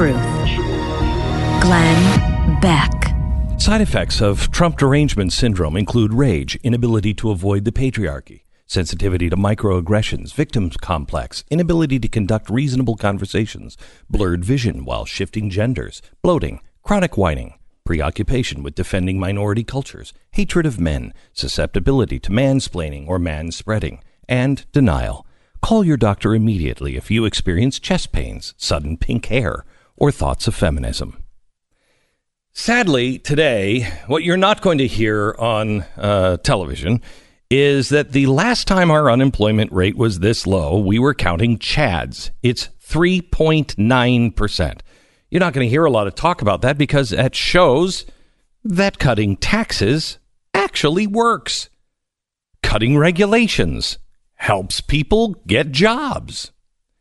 truth. Glenn Beck. Side effects of Trump derangement syndrome include rage, inability to avoid the patriarchy, sensitivity to microaggressions, victim complex, inability to conduct reasonable conversations, blurred vision while shifting genders, bloating, chronic whining, preoccupation with defending minority cultures, hatred of men, susceptibility to mansplaining or manspreading, and denial. Call your doctor immediately if you experience chest pains, sudden pink hair, or thoughts of feminism. Sadly, today, what you're not going to hear on television is that the last time our unemployment rate was this low, we were counting Chads. It's 3.9%. You're not going to hear a lot of talk about that because that shows that cutting taxes actually works. Cutting regulations helps people get jobs.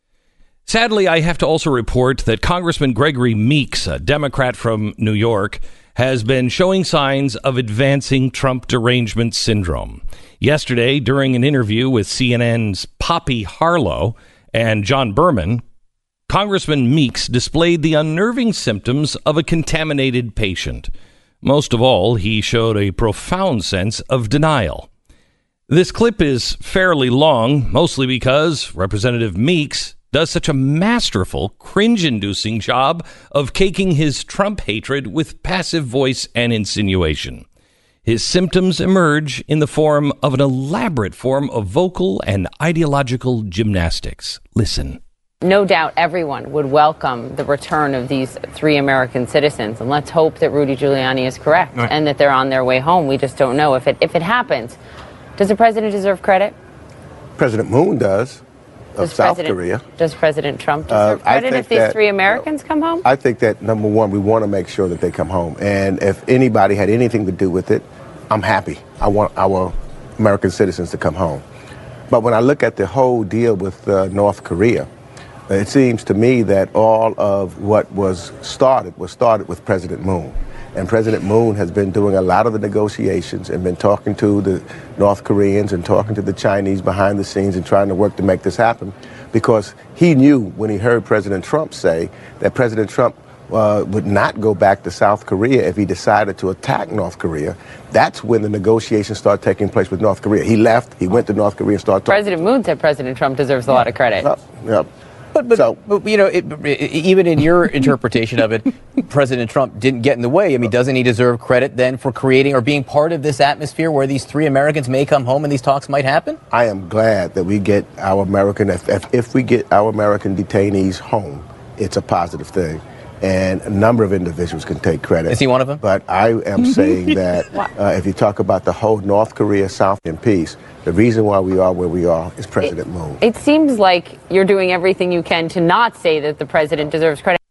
Sadly, I have to also report that Congressman Gregory Meeks, a Democrat from New York, has been showing signs of advancing Trump derangement syndrome. Yesterday, during an interview with CNN's Poppy Harlow and John Berman, Congressman Meeks displayed the unnerving symptoms of a contaminated patient. Most of all, he showed a profound sense of denial. This clip is fairly long, mostly because Representative Meeks does such a masterful, cringe-inducing job of caking his Trump hatred with passive voice and insinuation. His symptoms emerge in the form of an elaborate form of vocal and ideological gymnastics. Listen. No doubt everyone would welcome the return of these 3 American citizens, and let's hope that Rudy Giuliani is correct and that they're on their way home. We just don't know if it happens. Does the president deserve credit? President Moon does. Of South Korea. Does President Trump deserve credit if these 3 Americans come home? I think that, number one, we want to make sure that they come home. And if anybody had anything to do with it, I'm happy. I want our American citizens to come home. But when I look at the whole deal with North Korea, it seems to me that all of what was started with President Moon. And President Moon has been doing a lot of the negotiations and been talking to the North Koreans and talking to the Chinese behind the scenes and trying to work to make this happen, because he knew when he heard President Trump say that President Trump would not go back to South Korea if he decided to attack North Korea. That's when the negotiations started taking place with North Korea. He left, he went to North Korea and started talking. President Moon said President Trump deserves a lot of credit. Yeah. But you know, even in your interpretation of it, President Trump didn't get in the way. I mean, doesn't he deserve credit then for creating or being part of this atmosphere where these 3 Americans may come home and these talks might happen? I am glad that we get our American, if we get our American detainees home, it's a positive thing. And a number of individuals can take credit. Is he one of them? But I am saying that if you talk about the whole North Korea-South in peace, the reason why we are where we are is President Moon. It seems like you're doing everything you can to not say that the president deserves credit.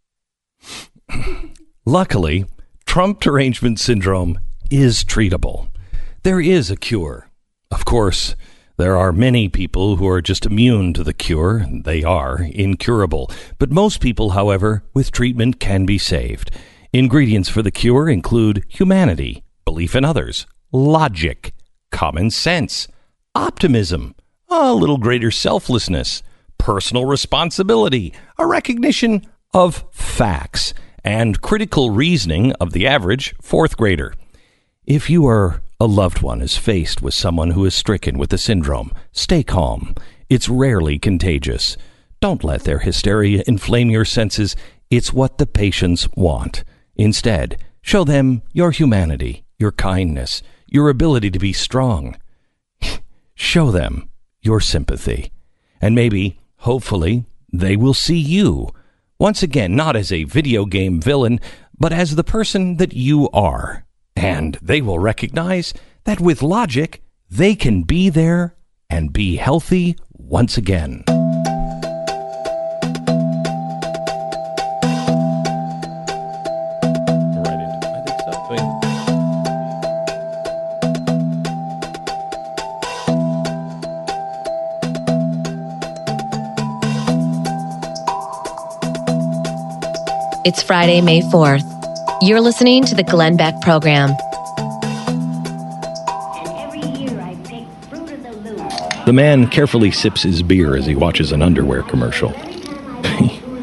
Luckily, Trump derangement syndrome is treatable. There is a cure. Of course, there are many people who are just immune to the cure. They are incurable. But most people, however, with treatment can be saved. Ingredients for the cure include humanity, belief in others, logic, common sense, optimism, a little greater selflessness, personal responsibility, a recognition of facts, and critical reasoning of the average 4th grader. If you or a loved one is faced with someone who is stricken with the syndrome, stay calm. It's rarely contagious. Don't let their hysteria inflame your senses. It's what the patients want. Instead, show them your humanity, your kindness, your ability to be strong. Show them your sympathy. And maybe, hopefully, they will see you. Once again, not as a video game villain, but as the person that you are. And they will recognize that with logic, they can be there and be healthy once again. It's Friday, May 4th. You're listening to the Glenn Beck Program. The man carefully sips his beer as he watches an underwear commercial.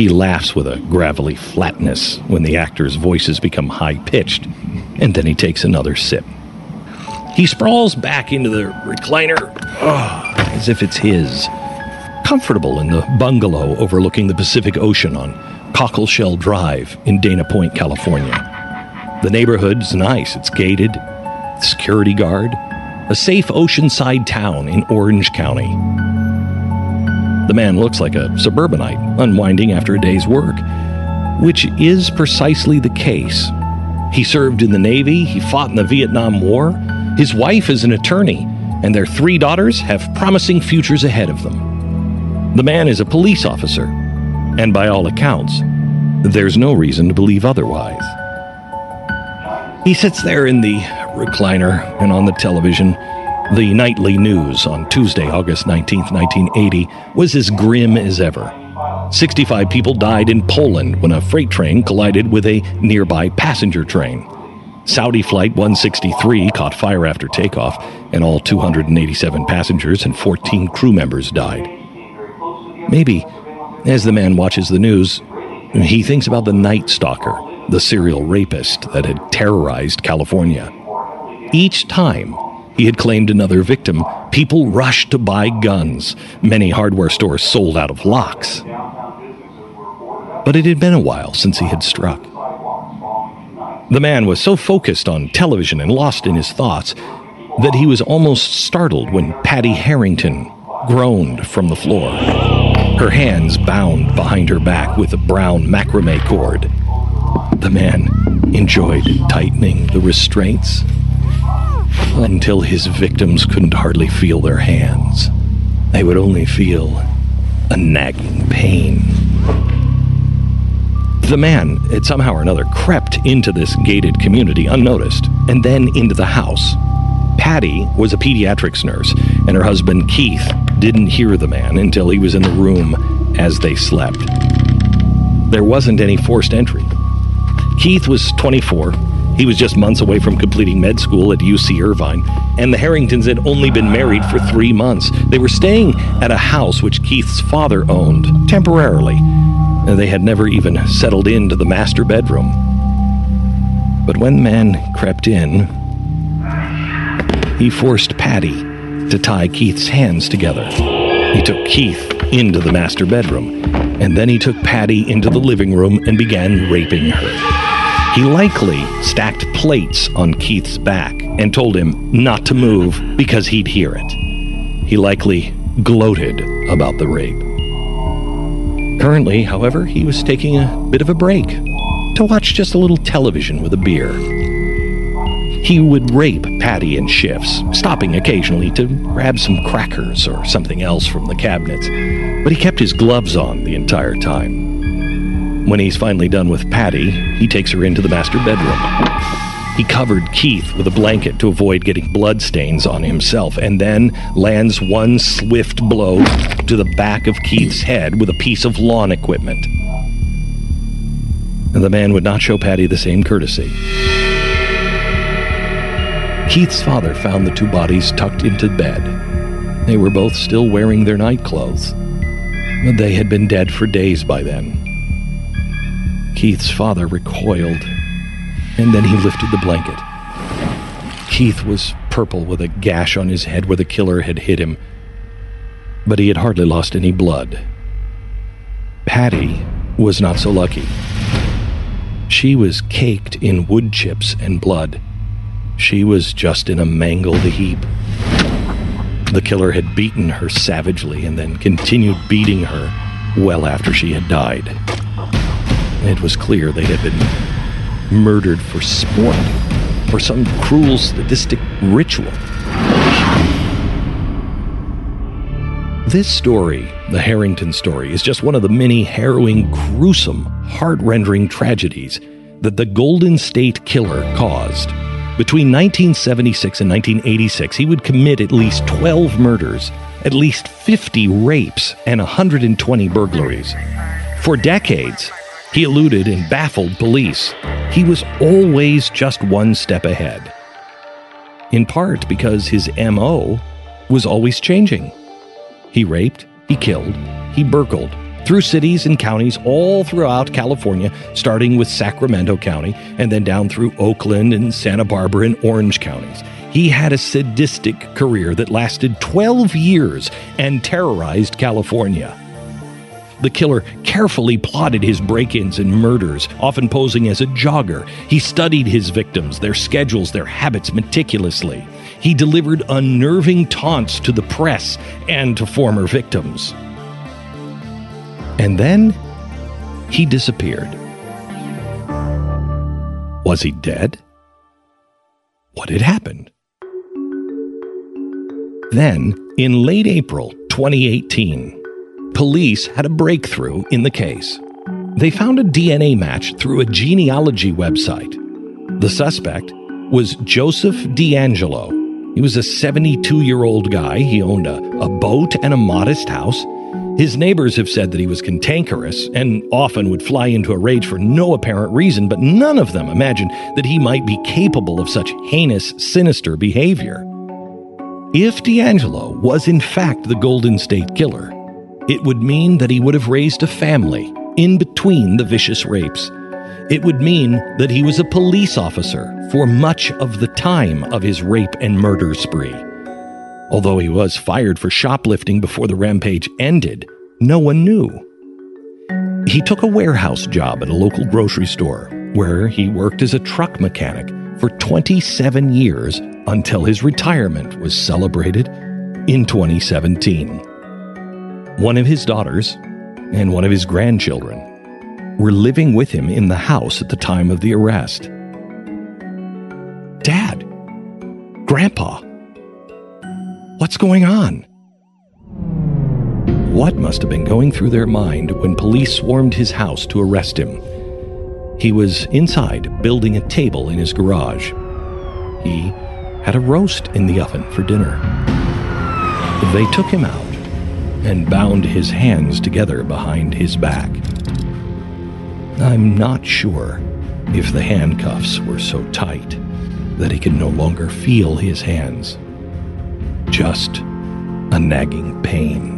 He laughs with a gravelly flatness when the actors' voices become high-pitched, and then he takes another sip. He sprawls back into the recliner, as if it's his, comfortable in the bungalow overlooking the Pacific Ocean on Cockleshell Drive in Dana Point, California. The neighborhood's nice. It's gated, security guard, a safe oceanside town in Orange County. The man looks like a suburbanite, unwinding after a day's work, which is precisely the case. He served in the Navy, he fought in the Vietnam War, his wife is an attorney, and their 3 daughters have promising futures ahead of them. The man is a police officer, and by all accounts, there's no reason to believe otherwise. He sits there in the recliner, and on the television, the nightly news on Tuesday, August 19th, 1980, was as grim as ever. 65 people died in Poland when a freight train collided with a nearby passenger train. Saudi Flight 163 caught fire after takeoff, and all 287 passengers and 14 crew members died. Maybe, as the man watches the news, he thinks about the Night Stalker, the serial rapist that had terrorized California. Each time he had claimed another victim, people rushed to buy guns. Many hardware stores sold out of locks. But it had been a while since he had struck. The man was so focused on television and lost in his thoughts that he was almost startled when Patty Harrington groaned from the floor, her hands bound behind her back with a brown macrame cord. The man enjoyed tightening the restraints until his victims couldn't hardly feel their hands. They would only feel a nagging pain. The man had somehow or another crept into this gated community unnoticed, and then into the house. Patty was a pediatrics nurse, and her husband Keith didn't hear the man until he was in the room as they slept. There wasn't any forced entry. Keith was 24. He was just months away from completing med school at UC Irvine, and the Harringtons had only been married for 3 months. They were staying at a house which Keith's father owned, temporarily. They had never even settled into the master bedroom. But when the man crept in, he forced Patty to tie Keith's hands together. He took Keith into the master bedroom, and then he took Patty into the living room and began raping her. He likely stacked plates on Keith's back and told him not to move because he'd hear it. He likely gloated about the rape. Currently, however, he was taking a bit of a break to watch just a little television with a beer. He would rape Patty in shifts, stopping occasionally to grab some crackers or something else from the cabinets, but he kept his gloves on the entire time. When he's finally done with Patty, he takes her into the master bedroom. He covered Keith with a blanket to avoid getting bloodstains on himself, and then lands one swift blow to the back of Keith's head with a piece of lawn equipment. And the man would not show Patty the same courtesy. Keith's father found the 2 bodies tucked into bed. They were both still wearing their night clothes, but they had been dead for days by then. Keith's father recoiled, and then he lifted the blanket. Keith was purple with a gash on his head where the killer had hit him, but he had hardly lost any blood. Patty was not so lucky. She was caked in wood chips and blood. She was just in a mangled heap. The killer had beaten her savagely and then continued beating her well after she had died. It was clear they had been murdered for sport or some cruel, sadistic ritual. This story, the Harrington story, is just one of the many harrowing, gruesome, heart-rending tragedies that the Golden State Killer caused. Between 1976 and 1986, he would commit at least 12 murders, at least 50 rapes, and 120 burglaries. For decades, he eluded and baffled police. He was always just one step ahead. In part because his M.O. was always changing. He raped, he killed, he burgled, through cities and counties all throughout California, starting with Sacramento County and then down through Oakland and Santa Barbara and Orange counties. He had a sadistic career that lasted 12 years and terrorized California. The killer carefully plotted his break-ins and murders, often posing as a jogger. He studied his victims, their schedules, their habits meticulously. He delivered unnerving taunts to the press and to former victims. And then he disappeared. Was he dead? What had happened? Then, in late April 2018, police had a breakthrough in the case. They found a DNA match through a genealogy website. The suspect was Joseph D'Angelo. He was a 72-year-old guy. He owned a boat and a modest house. His neighbors have said that he was cantankerous and often would fly into a rage for no apparent reason, but none of them imagined that he might be capable of such heinous, sinister behavior. If D'Angelo was in fact the Golden State Killer, it would mean that he would have raised a family in between the vicious rapes. It would mean that he was a police officer for much of the time of his rape and murder spree. Although he was fired for shoplifting before the rampage ended, no one knew. He took a warehouse job at a local grocery store, where he worked as a truck mechanic for 27 years until his retirement was celebrated in 2017. One of his daughters and one of his grandchildren were living with him in the house at the time of the arrest. Dad, Grandpa, what's going on? What must have been going through their mind when police swarmed his house to arrest him? He was inside building a table in his garage. He had a roast in the oven for dinner. They took him out and bound his hands together behind his back. I'm not sure if the handcuffs were so tight that he could no longer feel his hands. Just a nagging pain.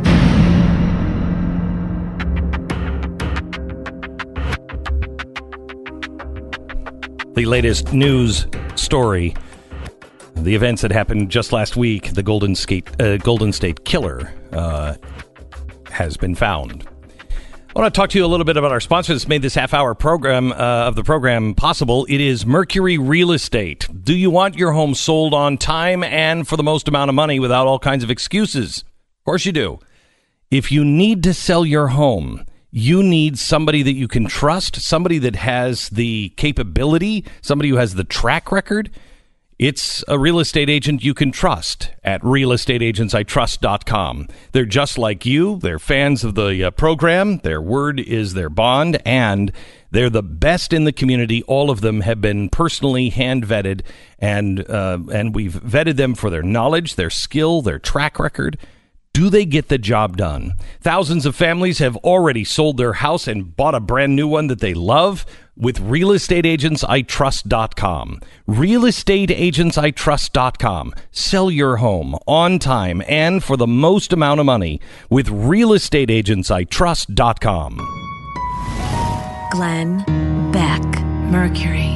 The latest news story, the events that happened just last week, the Golden State Killer has been found. I want to talk to you a little bit about our sponsor that's made this half-hour program of the program possible. It is Mercury Real Estate. Do you want your home sold on time and for the most amount of money without all kinds of excuses? Of course you do. If you need to sell your home, you need somebody that you can trust, somebody that has the capability, somebody who has the track record. It's a real estate agent you can trust at realestateagentsitrust.com. They're just like you. They're fans of the program. Their word is their bond, and they're the best in the community. All of them have been personally hand vetted, and we've vetted them for their knowledge, their skill, their track record. Do they get the job done? Thousands of families have already sold their house and bought a brand new one that they love with realestateagentsitrust.com. Realestateagentsitrust.com. Sell your home on time and for the most amount of money with realestateagentsitrust.com. Glenn Beck, Mercury.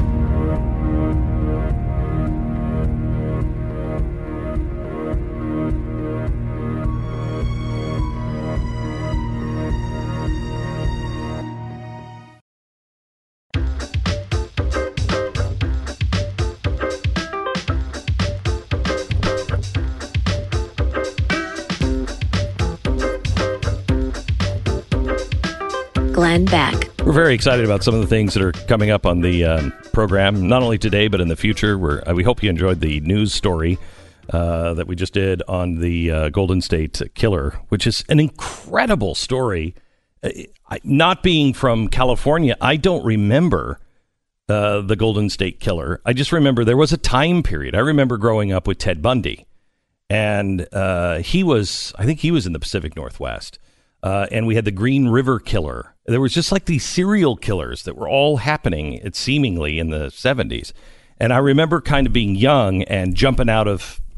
Glenn Beck. We're very excited about some of the things that are coming up on the program, not only today, but in the future. We hope you enjoyed the news story that we just did on the Golden State Killer, which is an incredible story. Not being from California, I don't remember the Golden State Killer. I just remember there was a time period. I remember growing up with Ted Bundy, and I think he was in the Pacific Northwest. And we had the Green River Killer. There was just like these serial killers that were all happening, seemingly in the 70s. And I remember kind of being young and jumping out of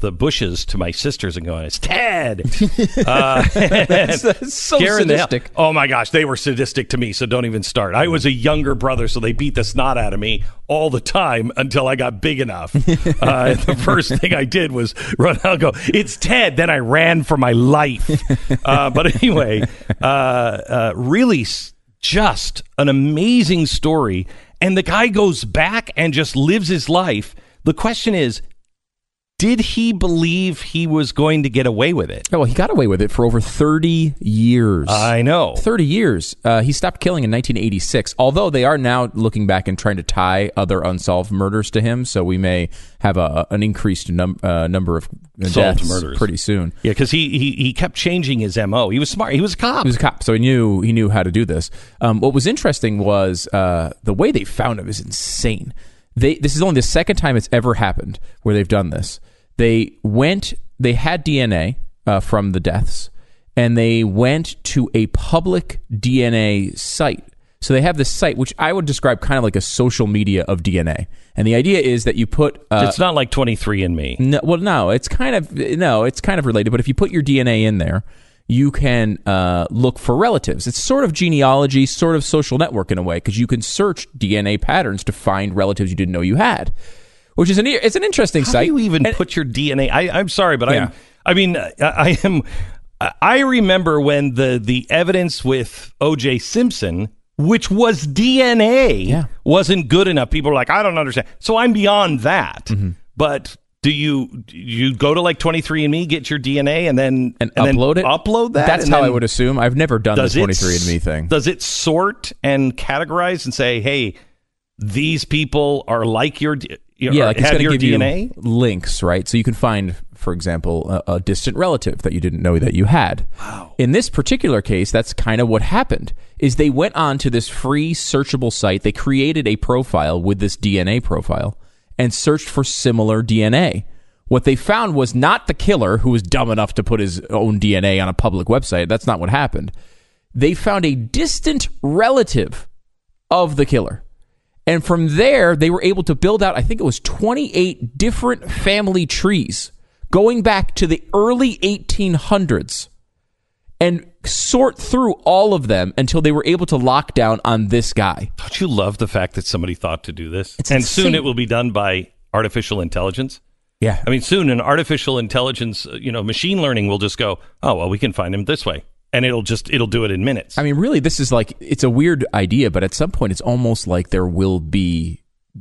the bushes to my sisters and going, "It's Ted." That's so sadistic. Oh my gosh, they were sadistic to me. So don't even start. I was a younger brother, so they beat the snot out of me all the time until I got big enough. The first thing I did was run out and go, "It's Ted." Then I ran for my life. But anyway, really just an amazing story. And the guy goes back and just lives his life. The question is, did he believe he was going to get away with it? Oh, well, he got away with it for over 30 years. I know. 30 years. He stopped killing in 1986, although they are now looking back and trying to tie other unsolved murders to him, so we may have an increased number of deaths murders pretty soon. Yeah, because he kept changing his MO. He was smart. He was a cop. He was a cop, so he knew how to do this. What was interesting was the way they found him is insane. This is only the second time it's ever happened where they've done this. They had DNA from the deaths, and they went to a public DNA site. So they have this site, which I would describe kind of like a social media of DNA. And the idea is that you put... it's not like 23andMe. No, it's kind of related, but if you put your DNA in there, you can look for relatives. It's sort of genealogy, sort of social network in a way, because you can search DNA patterns to find relatives you didn't know you had, which is it's an interesting site. How do you even put your DNA? I'm sorry, but yeah. I remember when the evidence with O.J. Simpson, which was DNA, wasn't good enough. People were like, I don't understand. So I'm beyond that. Mm-hmm. But do you go to like 23andMe, get your DNA, and then upload it? Upload that? That's how I would assume. I've never done the 23andMe thing. Does it sort and categorize and say, hey, these people are like your like it's going to give DNA? You links, right? So you can find, for example, a distant relative that you didn't know that you had. Wow. In this particular case, that's kind of what happened. Is they went on to this free searchable site. They created a profile with this DNA profile and searched for similar DNA. What they found was not the killer, who was dumb enough to put his own DNA on a public website. That's not what happened. They found a distant relative of the killer. And from there, they were able to build out, I think it was 28 different family trees going back to the early 1800s and sort through all of them until they were able to lock down on this guy. Don't you love the fact that somebody thought to do this? It's and insane. Soon it will be done by artificial intelligence. Yeah. I mean, soon an artificial intelligence, machine learning will just go, oh, well, we can find him this way. And it'll do it in minutes. I mean, really, this is like, it's a weird idea, but at some point it's almost like there will be,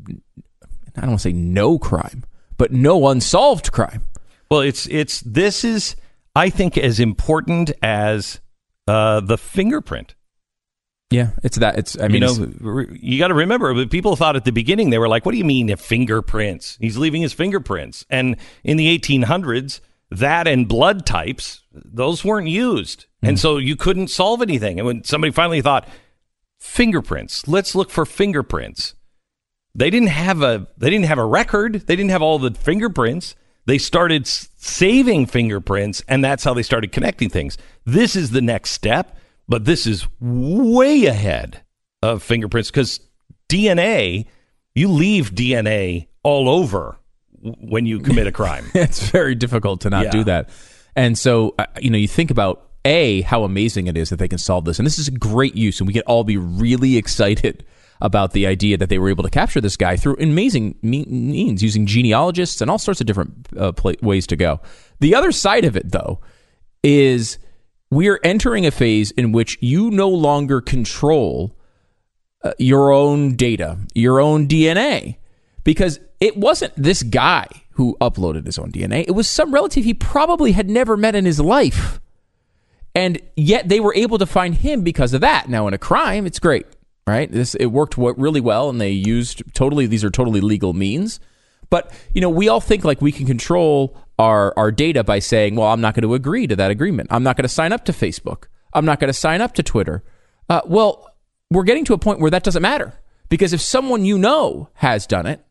I don't want to say no crime, but no unsolved crime. Well, this is, I think, as important as the fingerprint. Yeah, it's that. You got to remember, people thought at the beginning, they were like, what do you mean fingerprints? He's leaving his fingerprints. And in the 1800s, that and blood types, those weren't used. And so you couldn't solve anything. And when somebody finally thought, fingerprints, let's look for fingerprints. They didn't have a record. They didn't have all the fingerprints. They started saving fingerprints, and that's how they started connecting things. This is the next step, but this is way ahead of fingerprints because DNA, you leave DNA all over when you commit a crime. It's very difficult to not do that. And so, you think about, how amazing it is that they can solve this. And this is a great use, and we can all be really excited about the idea that they were able to capture this guy through amazing means, using genealogists and all sorts of different ways to go. The other side of it, though, is we're entering a phase in which you no longer control your own data, your own DNA, because it wasn't this guy who uploaded his own DNA. It was some relative he probably had never met in his life. And yet they were able to find him because of that. Now, in a crime, it's great, right? It worked really well, and they used these are totally legal means. But, we all think like we can control our data by saying, well, I'm not going to agree to that agreement. I'm not going to sign up to Facebook. I'm not going to sign up to Twitter. Well, we're getting to a point where that doesn't matter. Because if someone has done it,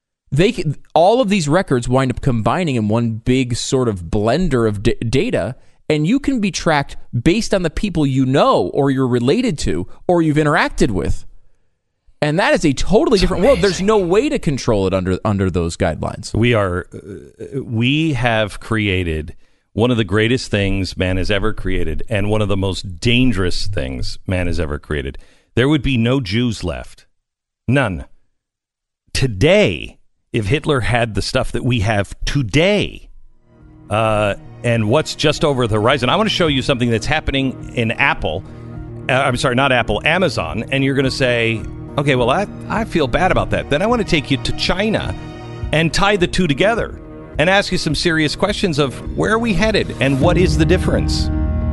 all of these records wind up combining in one big sort of blender of data, and you can be tracked based on the people or you're related to or you've interacted with. And that is a totally different world. There's no way to control it under those guidelines. We have created one of the greatest things man has ever created and one of the most dangerous things man has ever created. There would be no Jews left. None. Today, if Hitler had the stuff that we have today, and what's just over the horizon, I want to show you something that's happening in Amazon, and you're going to say, okay, well, I feel bad about that. Then I want to take you to China and tie the two together and ask you some serious questions of where are we headed and what is the difference?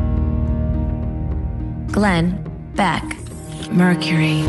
Glenn Beck, Mercury.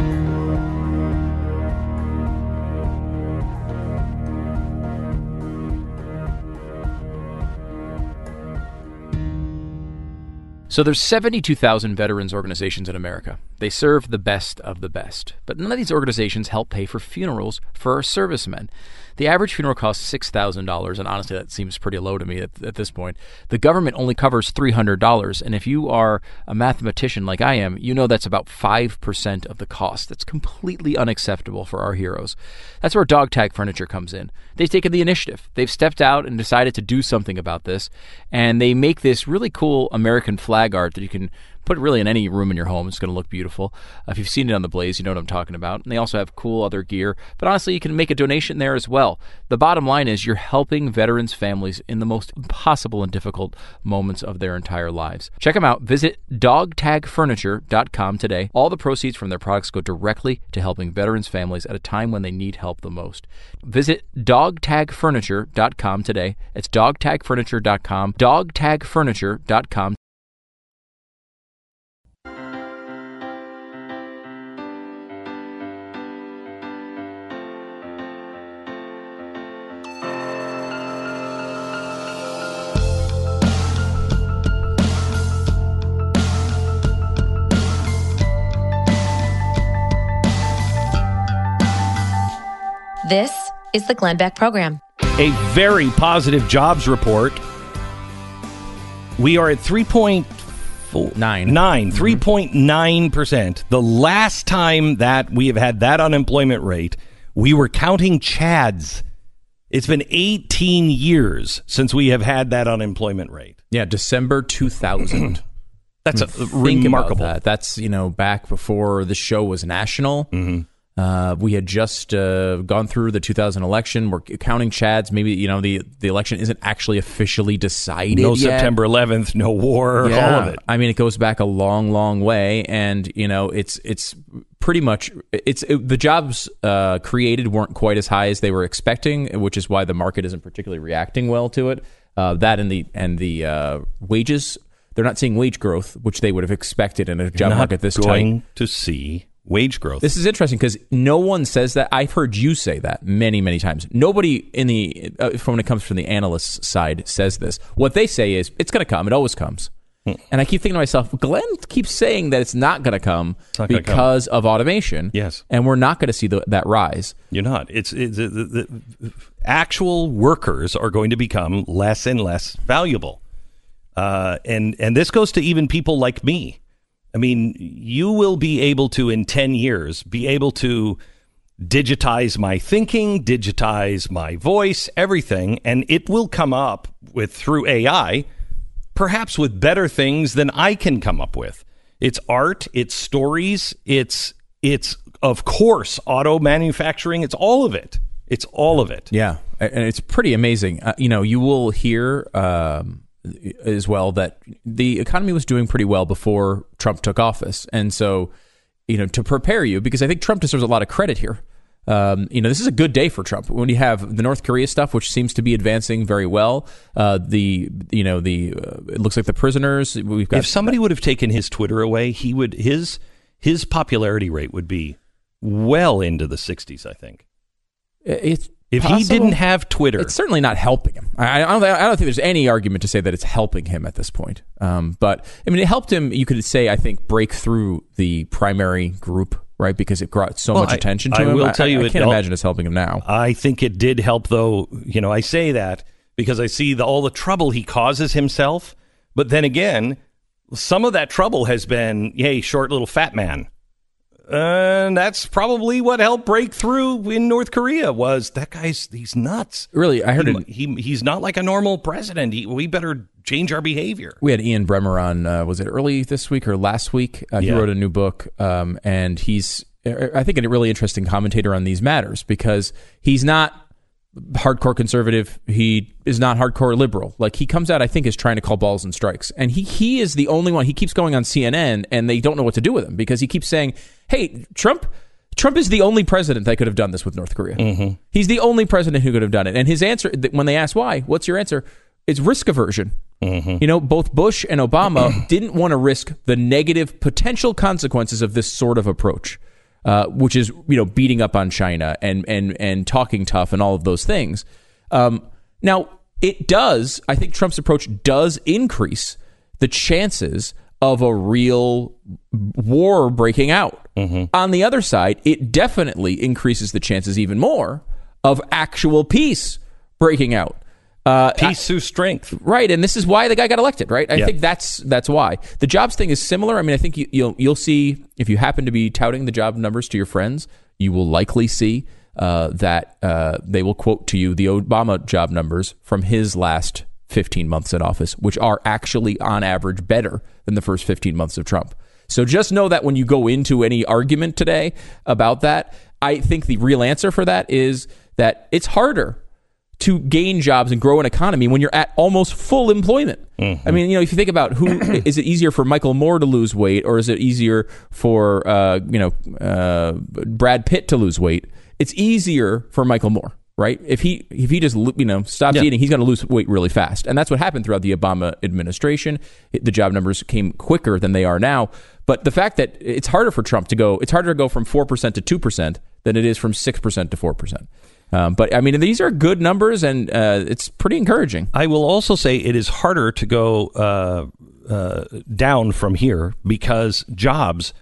So there's 72,000 veterans organizations in America. They serve the best of the best. But none of these organizations help pay for funerals for our servicemen. The average funeral costs $6,000, and honestly, that seems pretty low to me at this point. The government only covers $300, and if you are a mathematician like I am, you know that's about 5% of the cost. That's completely unacceptable for our heroes. That's where Dog Tag Furniture comes in. They've taken the initiative. They've stepped out and decided to do something about this, and they make this really cool American flag art that you can put really in any room in your home. It's going to look beautiful. If you've seen it on the Blaze, you know what I'm talking about. And they also have cool other gear. But honestly, you can make a donation there as well. The bottom line is you're helping veterans' families in the most impossible and difficult moments of their entire lives. Check them out. Visit dogtagfurniture.com today. All the proceeds from their products go directly to helping veterans' families at a time when they need help the most. Visit dogtagfurniture.com today. It's dogtagfurniture.com. dogtagfurniture.com. This is the Glenn Beck Program. A very positive jobs report. We are at 3.9%. The last time that we have had that unemployment rate, we were counting Chads. It's been 18 years since we have had that unemployment rate. Yeah, December 2000. That's remarkable. That. That's, back before the show was national. Mm-hmm. We had just gone through the 2000 election. We're counting Chads. Maybe, the election isn't actually officially decided No yet. September 11th, no war, all of it. I mean, it goes back a long, long way. And, it's pretty much, the jobs created weren't quite as high as they were expecting, which is why the market isn't particularly reacting well to it. That and the wages, they're not seeing wage growth, which they would have expected in a job market this tight. Going to see wage growth. This is interesting because no one says that. I've heard you say that many, many times. Nobody in when it comes from the analyst side says this. What they say is it's going to come. It always comes. And I keep thinking to myself, Glenn keeps saying that it's not going to come because of automation. Yes. And we're not going to see that rise. You're not. It's the actual workers are going to become less and less valuable. And this goes to even people like me. I mean, you will be able to, in 10 years, be able to digitize my thinking, digitize my voice, everything, and it will come up through AI, perhaps with better things than I can come up with. It's art, it's stories, it's of course, auto manufacturing, it's all of it. It's all of it. Yeah, and it's pretty amazing. You will hear as well that the economy was doing pretty well before Trump took office. And so, to prepare you, because I think Trump deserves a lot of credit here. This is a good day for Trump when you have the North Korea stuff, which seems to be advancing very well. It looks like the prisoners we've got. If somebody would have taken his Twitter away, he would his popularity rate would be well into the 60s. I think. If he didn't have Twitter, it's certainly not helping him. I don't think there's any argument to say that it's helping him at this point. But I mean, it helped him. You could say, I think, break through the primary group, right? Because it brought so much attention to him. I will tell you, I can't imagine it's helping him now. I think it did help, though. I say that because I see all the trouble he causes himself. But then again, some of that trouble has been, hey, short little fat man. And that's probably what helped break through in North Korea was that he's nuts. Really, I heard he's not like a normal president. We better change our behavior. We had Ian Bremmer on, was it early this week or last week? He wrote a new book, and he's, I think, a really interesting commentator on these matters because he's not hardcore conservative. He is not hardcore liberal. Like, he comes out, I think, is trying to call balls and strikes. And he is the only one. He keeps going on CNN, and they don't know what to do with him because he keeps saying, hey, Trump is the only president that could have done this with North Korea. Mm-hmm. He's the only president who could have done it. And his answer, when they ask why, what's your answer? It's risk aversion. Mm-hmm. You know, both Bush and Obama didn't want to risk the negative potential consequences of this sort of approach. Which is, you know, beating up on China and talking tough and all of those things. Now, I think Trump's approach does increase the chances of a real war breaking out. Mm-hmm. On the other side, it definitely increases the chances even more of actual peace breaking out. Peace through strength. Right, and this is why the guy got elected, right? I think that's why. The jobs thing is similar. I mean, I think you'll see, if you happen to be touting the job numbers to your friends, you will likely see that they will quote to you the Obama job numbers from his last 15 months in office, which are actually, on average, better than the first 15 months of Trump. So just know that when you go into any argument today about that, I think the real answer for that is that it's harder to gain jobs and grow an economy when you're at almost full employment. Mm-hmm. I mean, you know, if you think about who is it easier for Michael Moore to lose weight, or is it easier for Brad Pitt to lose weight? It's easier for Michael Moore, right? If he just stops eating, he's going to lose weight really fast, and that's what happened throughout the Obama administration. The job numbers came quicker than they are now. But the fact that it's harder for Trump to go from 4% to 2% than it is from 6% to 4%. But I mean, these are good numbers, and it's pretty encouraging. I will also say it is harder to go down from here because jobs.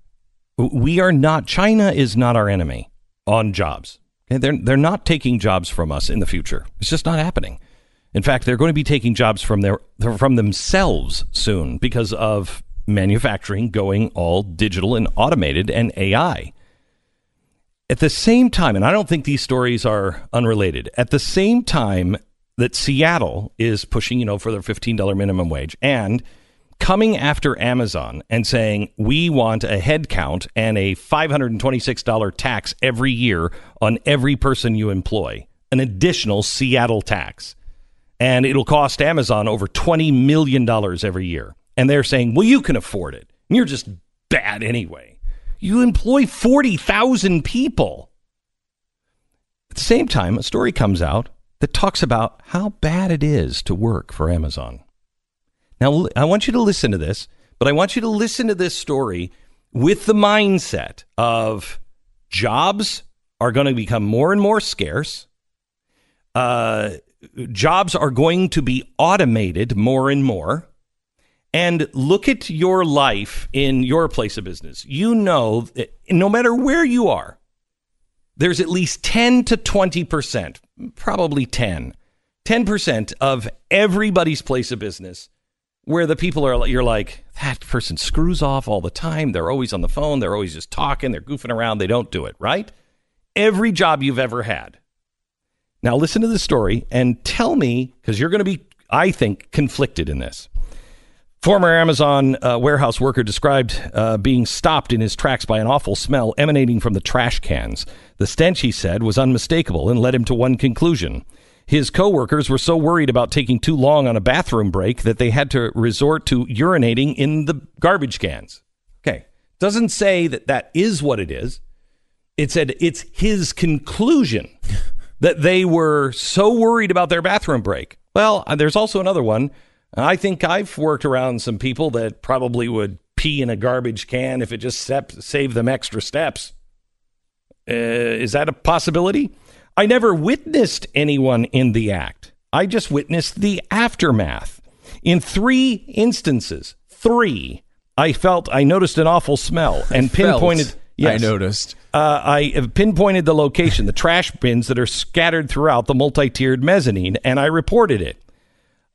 China is not our enemy on jobs. They're not taking jobs from us in the future. It's just not happening. In fact, they're going to be taking jobs from themselves soon because of manufacturing going all digital and automated and AI. At the same time, and I don't think these stories are unrelated, at the same time that Seattle is pushing, for their $15 minimum wage and coming after Amazon and saying, we want a head count and a $526 tax every year on every person you employ, an additional Seattle tax. And it'll cost Amazon over $20 million every year. And they're saying, well, you can afford it. And you're just bad anyway. You employ 40,000 people. At the same time, a story comes out that talks about how bad it is to work for Amazon. Now, I want you to listen to this, but I want you to listen to this story with the mindset of jobs are going to become more and more scarce. Jobs are going to be automated more and more. And look at your life in your place of business. You know, no matter where you are, there's at least 10 to 20%, probably 10% of everybody's place of business where the people you're like, that person screws off all the time. They're always on the phone. They're always just talking. They're goofing around. They don't do it, right? Every job you've ever had. Now listen to the story and tell me, because you're going to be, I think, conflicted in this. Former Amazon warehouse worker described being stopped in his tracks by an awful smell emanating from the trash cans. The stench, he said, was unmistakable and led him to one conclusion. His coworkers were so worried about taking too long on a bathroom break that they had to resort to urinating in the garbage cans. Okay. Doesn't say that is what it is. It said it's his conclusion that they were so worried about their bathroom break. Well, there's also another one. I think I've worked around some people that probably would pee in a garbage can if it just saved them extra steps. Is that a possibility? I never witnessed anyone in the act. I just witnessed the aftermath. In 3 instances, I noticed an awful smell and pinpointed. Yes, I noticed. I pinpointed the location, the trash bins that are scattered throughout the multi-tiered mezzanine, and I reported it.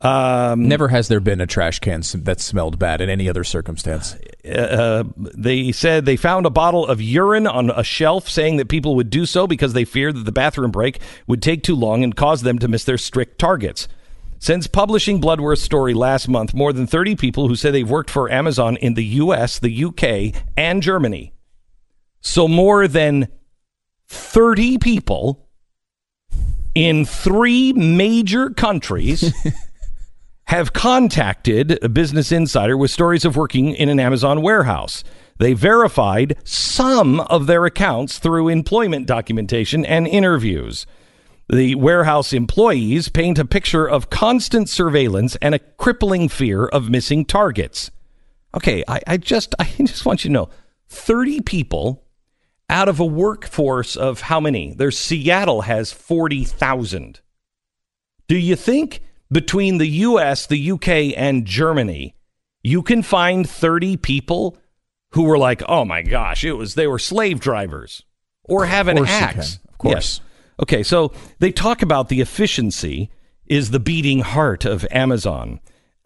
Never has there been a trash can that smelled bad in any other circumstance. They said they found a bottle of urine on a shelf, saying that people would do so because they feared that the bathroom break would take too long and cause them to miss their strict targets. Since publishing Bloodworth's story last month, more than 30 people who say they've worked for Amazon in the U.S., the UK, and Germany. So more than 30 people in 3 major countries have contacted a Business Insider with stories of working in an Amazon warehouse. They verified some of their accounts through employment documentation and interviews. The warehouse employees paint a picture of constant surveillance and a crippling fear of missing targets. Okay, I just want you to know, 30 people out of a workforce of how many? Seattle has 40,000. Do you think between the U.S., the U.K., and Germany, you can find 30 people who were like, oh my gosh, they were slave drivers or have an axe? Of course. Yes. Okay, so they talk about the efficiency is the beating heart of Amazon.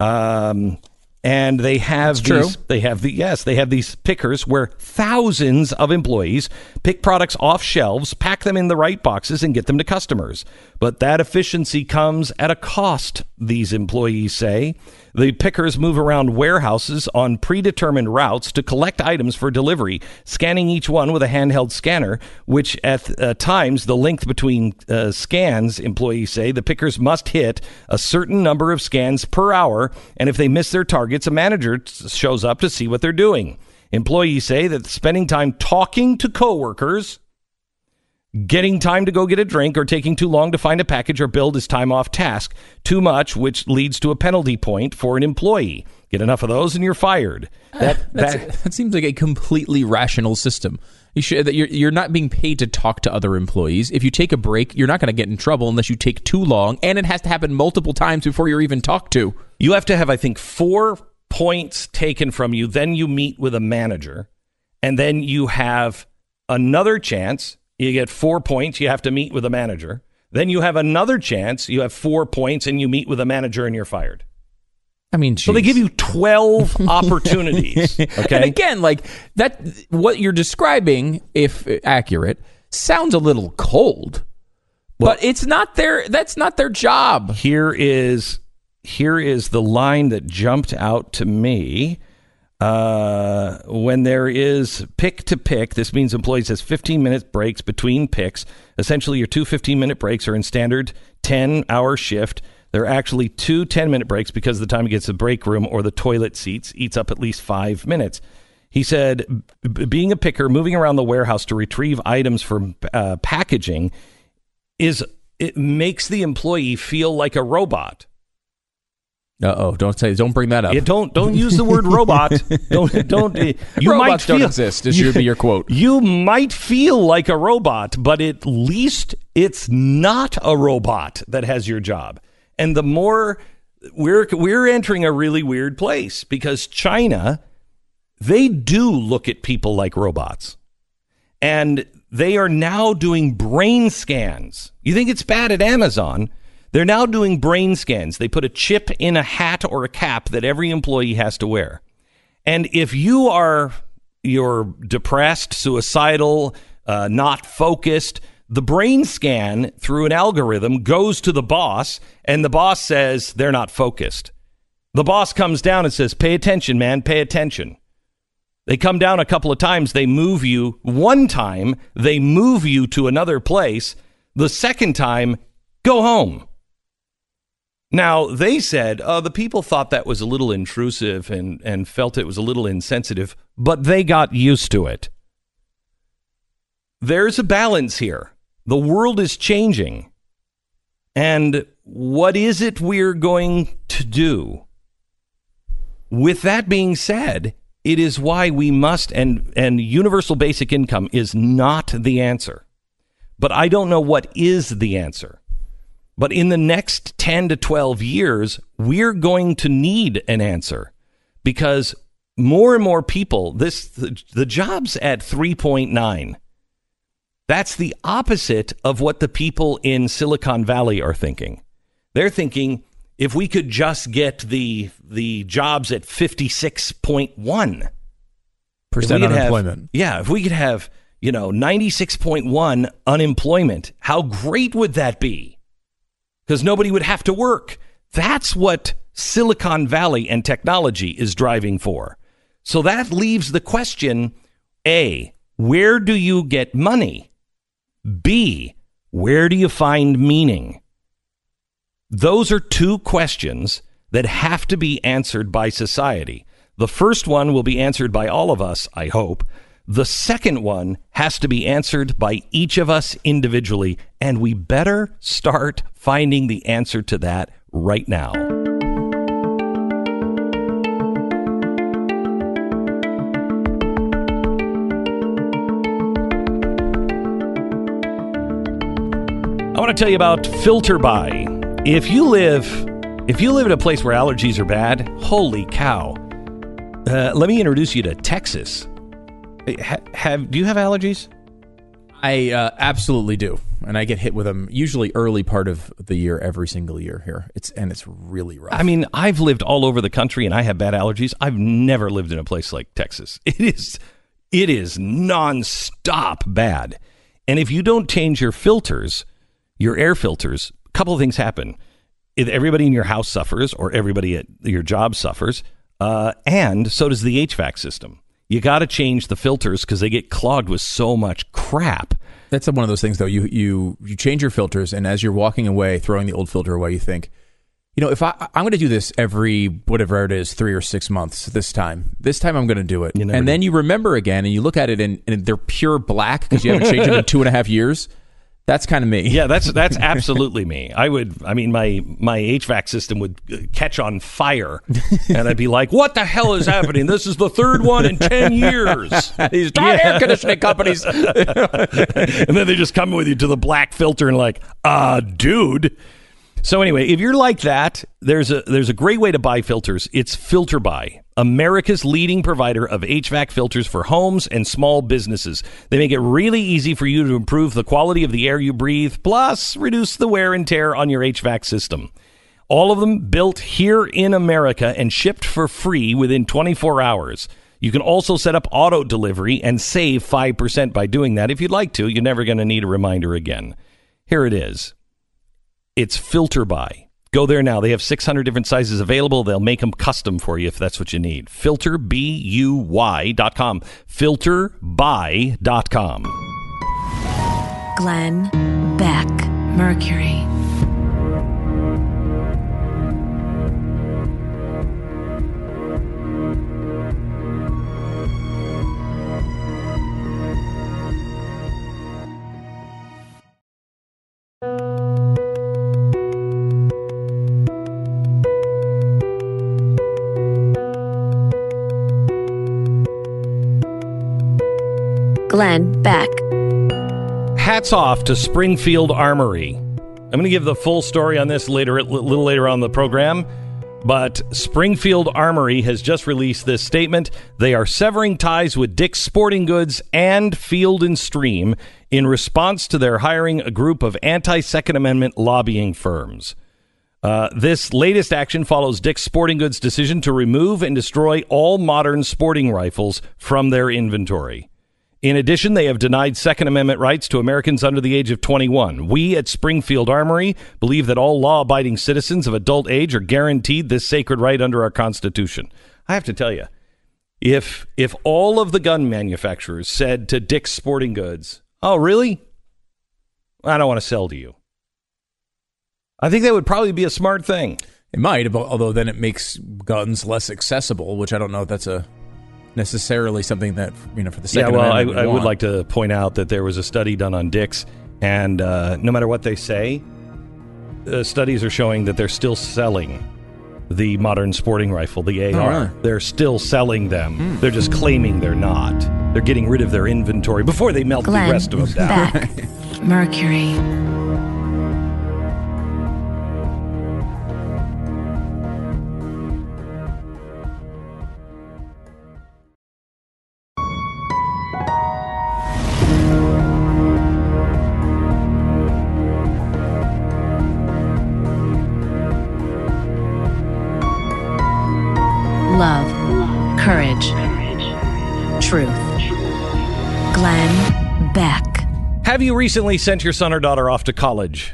And they have these pickers where thousands of employees pick products off shelves, pack them in the right boxes, and get them to customers. But that efficiency comes at a cost, these employees say. The pickers move around warehouses on predetermined routes to collect items for delivery, scanning each one with a handheld scanner, which at times the length between scans, employees say, the pickers must hit a certain number of scans per hour, and if they miss their targets, a manager shows up to see what they're doing. Employees say that spending time talking to coworkers, getting time to go get a drink, or taking too long to find a package or build is time off task. Too much, which leads to a penalty point for an employee. Get enough of those and you're fired. That seems like a completely rational system. You're not being paid to talk to other employees. If you take a break, you're not going to get in trouble unless you take too long, and it has to happen multiple times before you're even talked to. You have to have, I think, 4 points taken from you. Then you meet with a manager, and then you have another chance. You get 4 points. You have to meet with a manager. Then you have another chance. You have 4 points, and you meet with a manager, and you're fired. I mean, geez. So they give you 12 opportunities. Okay. And again, like that, what you're describing, if accurate, sounds a little cold. Well, but it's not that's not their job. Here is the line that jumped out to me. When there is pick to pick, this means employees has 15-minute breaks between picks. Essentially, your 2 15-minute breaks are in standard 10-hour shift. There are actually 2 10-minute breaks because the time he gets to the break room or the toilet seats eats up at least 5 minutes. He said, being a picker, moving around the warehouse to retrieve items for packaging, it makes the employee feel like a robot. Don't bring that up. Yeah, don't use the word robot. Don't. You Robots don't exist. This should be your quote. You might feel like a robot, but at least it's not a robot that has your job. And the more we're entering a really weird place because China, they do look at people like robots, and they are now doing brain scans. You think it's bad at Amazon? They're now doing brain scans. They put a chip in a hat or a cap that every employee has to wear. And if you're depressed, suicidal, not focused, the brain scan through an algorithm goes to the boss, and the boss says they're not focused. The boss comes down and says, pay attention, man, pay attention. They come down a couple of times. They move you. One time, they move you to another place. The second time, go home. Now, they said, the people thought that was a little intrusive and felt it was a little insensitive, but they got used to it. There's a balance here. The world is changing. And what is it we're going to do? With that being said, it is why we must, and universal basic income is not the answer. But I don't know what is the answer. But in the next 10 to 12 years, we're going to need an answer because more and more people, the jobs at 3.9, that's the opposite of what the people in Silicon Valley are thinking. They're thinking if we could just get the jobs at 56.1%. Unemployment. If we could have, 96.1 unemployment, how great would that be? Because nobody would have to work. That's what Silicon Valley and technology is driving for. So that leaves the question, A, where do you get money? B, where do you find meaning? Those are two questions that have to be answered by society. The first one will be answered by all of us, I hope. The second one has to be answered by each of us individually, and we better start finding the answer to that right now. I want to tell you about FilterBuy. If you live in a place where allergies are bad, holy cow. Let me introduce you to Texas. Do you have allergies? I absolutely do, and I get hit with them usually early part of the year, every single year here. It's really rough. I mean, I've lived all over the country, and I have bad allergies. I've never lived in a place like Texas. It is nonstop bad, and if you don't change your filters, your air filters, a couple of things happen. Either everybody in your house suffers, or everybody at your job suffers, and so does the HVAC system. You got to change the filters because they get clogged with so much crap. That's one of those things, though. You change your filters, and as you're walking away, throwing the old filter away, you think, if I'm going to do this every, whatever it is, 3 or 6 months this time I'm going to do it. And then you remember again, and you look at it, and they're pure black because you haven't changed it in 2.5 years. That's kind of me. Yeah, that's absolutely me. My HVAC system would catch on fire, and I'd be like, "What the hell is happening? This is the third one in 10 years." These air conditioning companies, and then they just come with you to the black filter and like, dude. So anyway, if you're like that, there's a great way to buy filters. It's FilterBuy, America's leading provider of HVAC filters for homes and small businesses. They make it really easy for you to improve the quality of the air you breathe, plus reduce the wear and tear on your HVAC system. All of them built here in America and shipped for free within 24 hours. You can also set up auto delivery and save 5% by doing that. If you'd like to, you're never going to need a reminder again. Here it is. It's FilterBuy. Go there now. They have 600 different sizes available. They'll make them custom for you if that's what you need. FilterBuy.com. FilterBuy.com. Glenn Beck, Mercury. Glenn Beck. Hats off to Springfield Armory. I'm going to give the full story on this a little later on in the program, but Springfield Armory has just released this statement. They are severing ties with Dick's Sporting Goods and Field & Stream in response to their hiring a group of anti-Second Amendment lobbying firms. This latest action follows Dick's Sporting Goods' decision to remove and destroy all modern sporting rifles from their inventory. In addition, they have denied Second Amendment rights to Americans under the age of 21. We at Springfield Armory believe that all law-abiding citizens of adult age are guaranteed this sacred right under our Constitution. I have to tell you, if all of the gun manufacturers said to Dick's Sporting Goods, "Oh, really? I don't want to sell to you," I think that would probably be a smart thing. It might, although then it makes guns less accessible, which I don't know if that's necessarily something that, for the Second Amendment. I would like to point out that there was a study done on Dick's, and no matter what they say, studies are showing that they're still selling the modern sporting rifle, the AR. Oh, really? They're still selling them. They're just claiming they're not. They're getting rid of their inventory before they melt Glenn the rest of them down. Beck, Mercury. Have you recently sent your son or daughter off to college?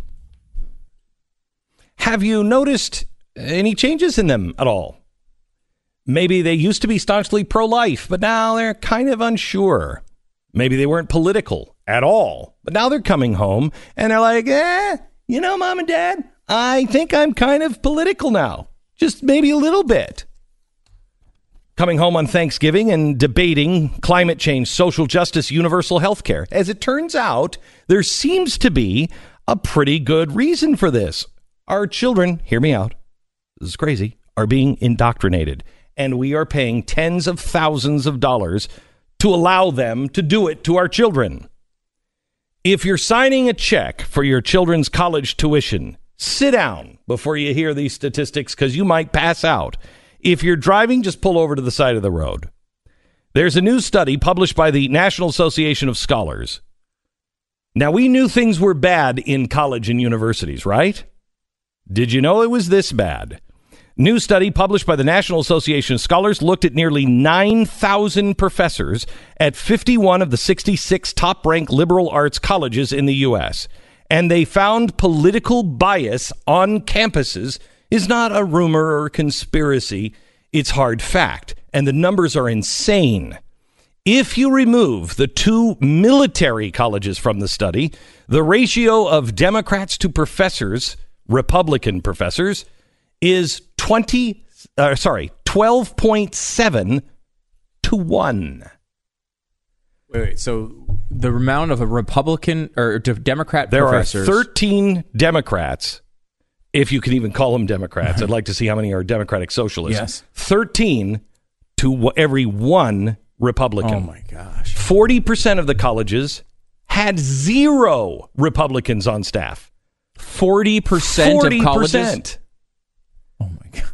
Have you noticed any changes in them at all? Maybe they used to be staunchly pro-life, but now they're kind of unsure. Maybe they weren't political at all, but now they're coming home and they're like, Mom and Dad, I think I'm kind of political now. Just maybe a little bit. Coming home on Thanksgiving and debating climate change, social justice, universal health care. As it turns out, there seems to be a pretty good reason for this. Our children, hear me out, this is crazy, are being indoctrinated. And we are paying tens of thousands of dollars to allow them to do it to our children. If you're signing a check for your children's college tuition, sit down before you hear these statistics because you might pass out. If you're driving, just pull over to the side of the road. There's a new study published by the National Association of Scholars. Now, we knew things were bad in college and universities, right? Did you know it was this bad? New study published by the National Association of Scholars looked at nearly 9,000 professors at 51 of the 66 top-ranked liberal arts colleges in the U.S., and they found political bias on campuses is not a rumor or conspiracy. It's hard fact, and the numbers are insane. If you remove the 2 military colleges from the study, the ratio of Democrats to professors, Republican professors, is 12.7 to 1. Wait. So the amount of a Republican or Democrat there professors... There are 13 Democrats, if you can even call them Democrats. I'd like to see how many are Democratic Socialists. Yes. 13 to every 1 Republican. Oh, my gosh. 40% of the colleges had 0 Republicans on staff. 40% of colleges? Oh, my God.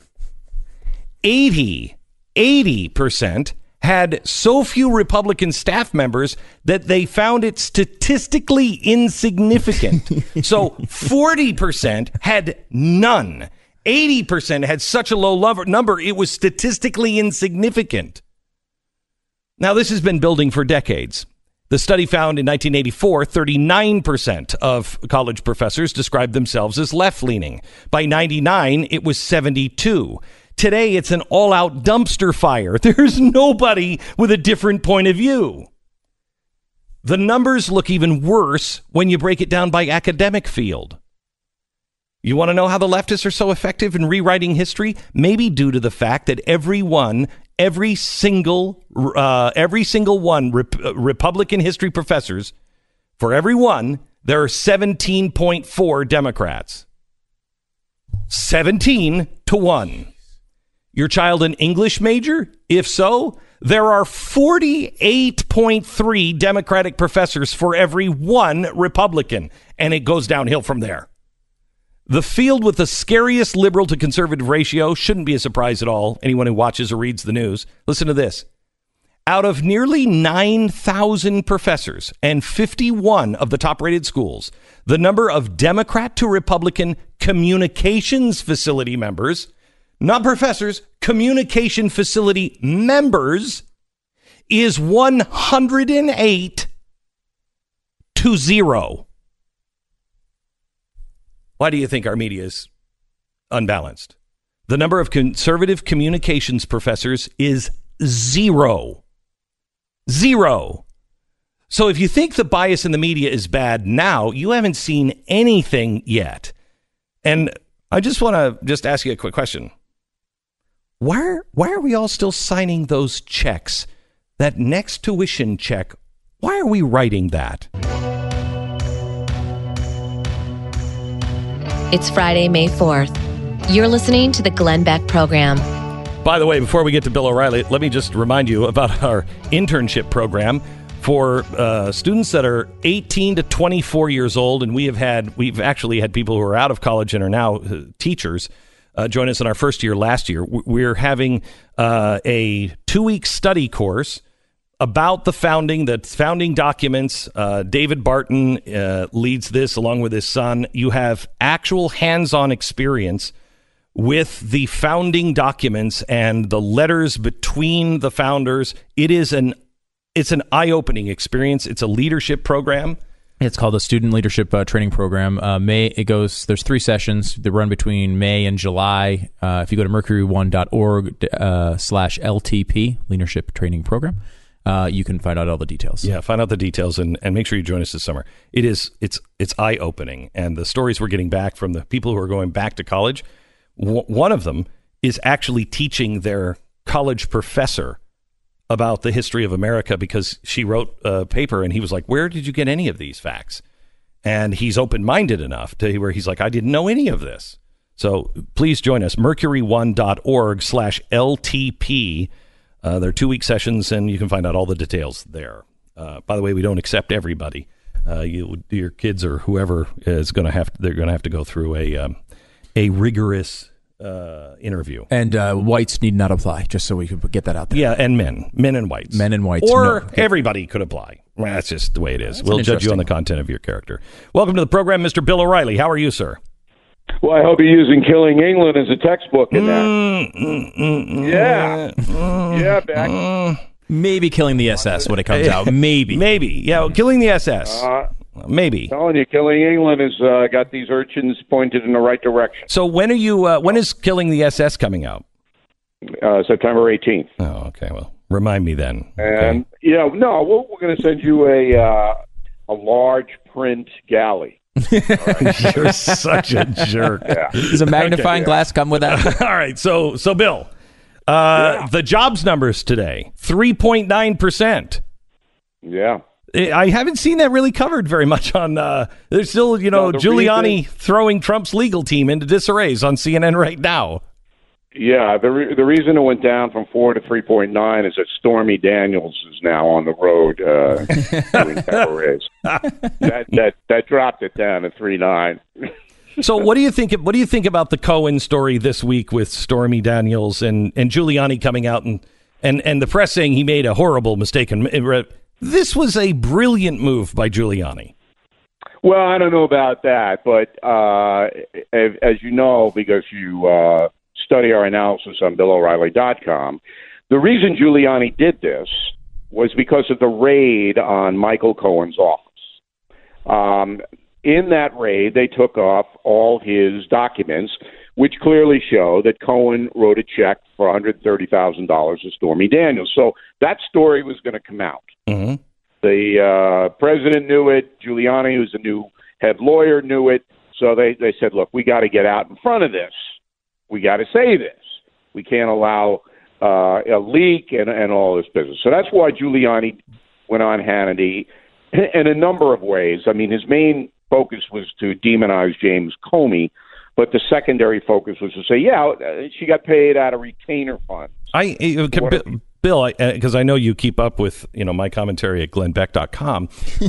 80% had so few Republican staff members that they found it statistically insignificant. So 40% had none. 80% had such a low number, it was statistically insignificant. Now, this has been building for decades. The study found in 1984, 39% of college professors described themselves as left-leaning. By 99, it was 72%. Today, it's an all-out dumpster fire. There's nobody with a different point of view. The numbers look even worse when you break it down by academic field. You want to know how the leftists are so effective in rewriting history? Maybe due to the fact that every single one Republican history professors, for every one, there are 17.4 Democrats. 17 to 1. Your child an English major? If so, there are 48.3 Democratic professors for every 1 Republican, and it goes downhill from there. The field with the scariest liberal to conservative ratio shouldn't be a surprise at all. Anyone who watches or reads the news. Listen to this. Out of nearly 9,000 professors and 51 of the top-rated schools, the number of Democrat to Republican communications facility members, not professors, communication facility members, is 108 to 0. Why do you think our media is unbalanced? The number of conservative communications professors is 0. 0. So if you think the bias in the media is bad now, you haven't seen anything yet. And I just want to ask you a quick question. Why are we all still signing those checks? That next tuition check, why are we writing that? It's Friday, May 4th. You're listening to the Glenn Beck Program. By the way, before we get to Bill O'Reilly, let me just remind you about our internship program for students that are 18 to 24 years old. And we've actually had people who are out of college and are now teachers join us in our first year last year. We're having a 2-week study course about the founding documents. David Barton leads this along with his son. You have actual hands-on experience with the founding documents and the letters between the founders. It is an it's an eye-opening experience. It's a leadership program. It's called a Student Leadership Training Program. There's 3 sessions that run between May and July. If you go to mercury1.org/LTP, Leadership Training Program, you can find out all the details. Yeah, find out the details and make sure you join us this summer. It's eye-opening. And the stories we're getting back from the people who are going back to college, one of them is actually teaching their college professor about the history of America because she wrote a paper and he was like, where did you get any of these facts? And he's open-minded enough to where he's like, I didn't know any of this. So please join us, mercury1.org/LTP. They're 2-week sessions and you can find out all the details there. By the way, we don't accept everybody. Your kids or whoever is going to have to go through a rigorous interview. And whites need not apply, just so we could get that out there. Yeah, and men and whites. Men and whites. Or everybody could apply. Well, that's just the way it is. We'll judge you on the content of your character. Welcome to the program, Mr. Bill O'Reilly. How are you, sir? Well, I hope you're using Killing England as a textbook in that. Yeah, Beck. Maybe Killing the SS when it comes out. Maybe. Yeah, Killing the SS. Maybe. I'm telling you, Killing England has got these urchins pointed in the right direction. So when is Killing the SS coming out? September 18th. Oh, okay. Well, remind me then. And we're going to send you a large print galley. Right. You're such a jerk. Yeah. Does a magnifying glass come with that? All right. So Bill, the jobs numbers today, 3.9%. Yeah. I haven't seen that really covered very much on. There's still, Giuliani throwing Trump's legal team into disarray on CNN right now. Yeah, the reason it went down from 4 to 3.9 is that Stormy Daniels is now on the road doing cabarets. That dropped it down to 3.9. So what do you think? What do you think about the Cohen story this week with Stormy Daniels and Giuliani coming out and the press saying he made a horrible mistake? This was a brilliant move by Giuliani. Well, I don't know about that, but as you know, because you study our analysis on BillO'Reilly.com, the reason Giuliani did this was because of the raid on Michael Cohen's office. In that raid, they took off all his documents, which clearly show that Cohen wrote a check for $130,000 to Stormy Daniels. So that story was going to come out. Mm-hmm. The president knew it. Giuliani, who's the new head lawyer, knew it. So they said, look, we got to get out in front of this. We got to say this. We can't allow a leak and all this business. So that's why Giuliani went on Hannity in a number of ways. I mean, his main focus was to demonize James Comey, but the secondary focus was to say, she got paid out of retainer funds. Bill, because I know you keep up with my commentary at glennbeck.com,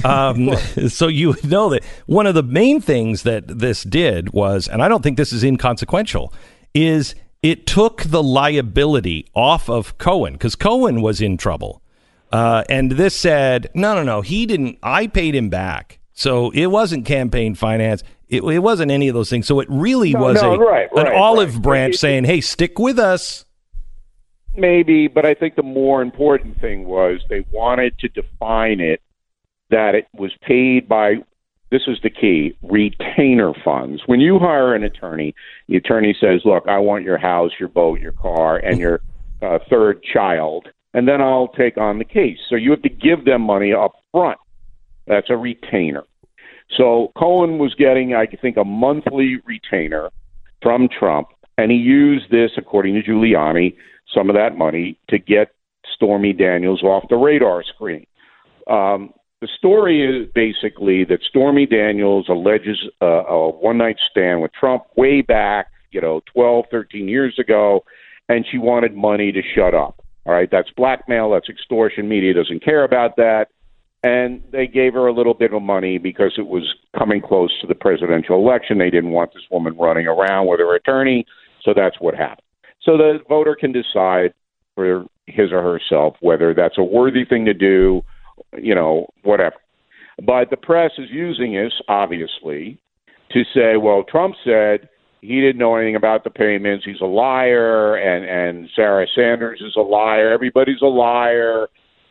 so you know that one of the main things that this did was, and I don't think this is inconsequential, is it took the liability off of Cohen because Cohen was in trouble, and this said, no, he didn't. I paid him back, so it wasn't campaign finance. It wasn't any of those things. So it really was an olive branch saying, "Hey, stick with us." Maybe, but I think the more important thing was they wanted to define it that it was paid by, this is the key, retainer funds. When you hire an attorney, the attorney says, look, I want your house, your boat, your car, and your third child, and then I'll take on the case. So you have to give them money up front. That's a retainer. So Cohen was getting, I think, a monthly retainer from Trump, and he used this, according to Giuliani, some of that money to get Stormy Daniels off the radar screen. The story is basically that Stormy Daniels alleges a one-night stand with Trump way back, 12, 13 years ago, and she wanted money to shut up. All right, that's blackmail, that's extortion. Media doesn't care about that. And they gave her a little bit of money because it was coming close to the presidential election. They didn't want this woman running around with her attorney, so that's what happened. So the voter can decide for his or herself whether that's a worthy thing to do, whatever. But the press is using this, obviously, to say, well, Trump said he didn't know anything about the payments. He's a liar, and Sarah Sanders is a liar. Everybody's a liar.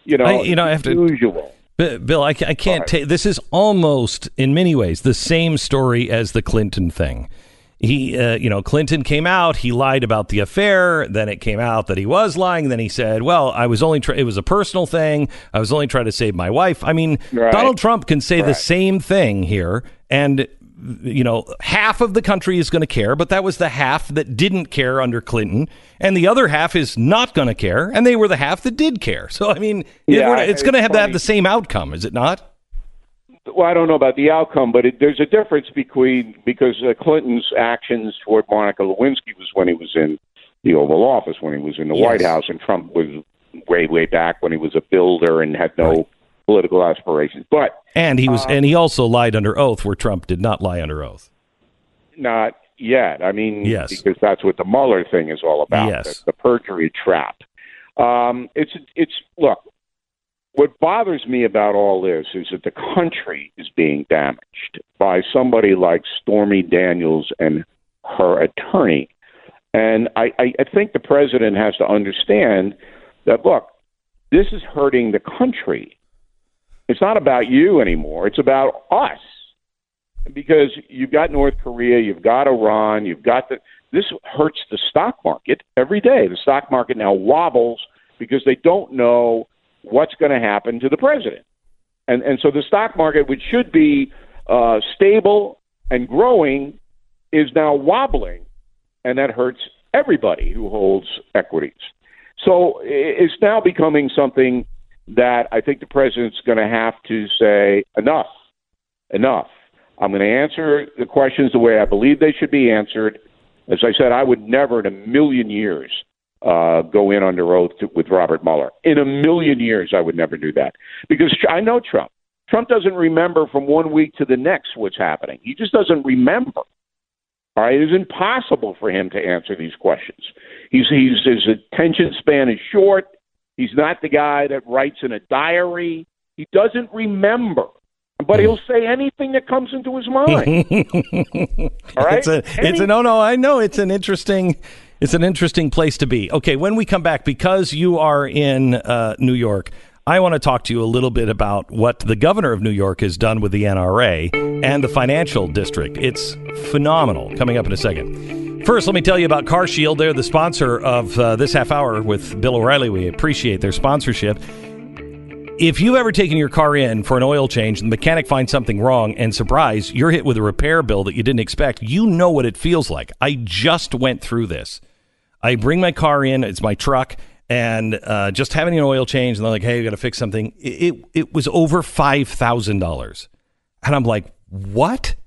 I have to. Usual. Bill, I can't take. This is almost, in many ways, the same story as the Clinton thing. Clinton came out. He lied about the affair. Then it came out that he was lying. Then he said, "Well, I was only. It was a personal thing. I was only trying to save my wife." I mean, Donald Trump can say the same thing here, and half of the country is going to care, but that was the half that didn't care under Clinton, and the other half is not going to care, and they were the half that did care. So, I mean, it's going to have the same outcome, is it not? Well, I don't know about the outcome, but there's a difference because Clinton's actions toward Monica Lewinsky was when he was in the Oval Office, when he was in the White House, and Trump was way back when he was a builder and had no political aspirations. But and he also lied under oath, where Trump did not lie under oath. Not yet. I mean, because that's what the Mueller thing is all about. Yes. The perjury trap. Look. What bothers me about all this is that the country is being damaged by somebody like Stormy Daniels and her attorney. And I think the president has to understand that, look, this is hurting the country. It's not about you anymore. It's about us. Because you've got North Korea, you've got Iran, this hurts the stock market every day. The stock market now wobbles because they don't know what's going to happen to the president. And so the stock market, which should be stable and growing, is now wobbling, and that hurts everybody who holds equities. So it's now becoming something that I think the president's going to have to say, enough. I'm going to answer the questions the way I believe they should be answered. As I said, I would never in a million years go in under oath with Robert Mueller. In a million years, I would never do that. Because I know Trump. Trump doesn't remember from one week to the next what's happening. He just doesn't remember. All right? It is impossible for him to answer these questions. His attention span is short. He's not the guy that writes in a diary. He doesn't remember. But he'll say anything that comes into his mind. All right? I know it's an interesting place to be. Okay, when we come back, because you are in New York, I want to talk to you a little bit about what the governor of New York has done with the NRA and the financial district. It's phenomenal. Coming up in a second. First, let me tell you about CarShield. They're the sponsor of this half hour with Bill O'Reilly. We appreciate their sponsorship. If you've ever taken your car in for an oil change and the mechanic finds something wrong and surprise, you're hit with a repair bill that you didn't expect, you know what it feels like. I just went through this. I bring my car in, it's my truck, and just having an oil change, and they're like, hey, you got to fix something. It was over $5,000. And I'm like, what?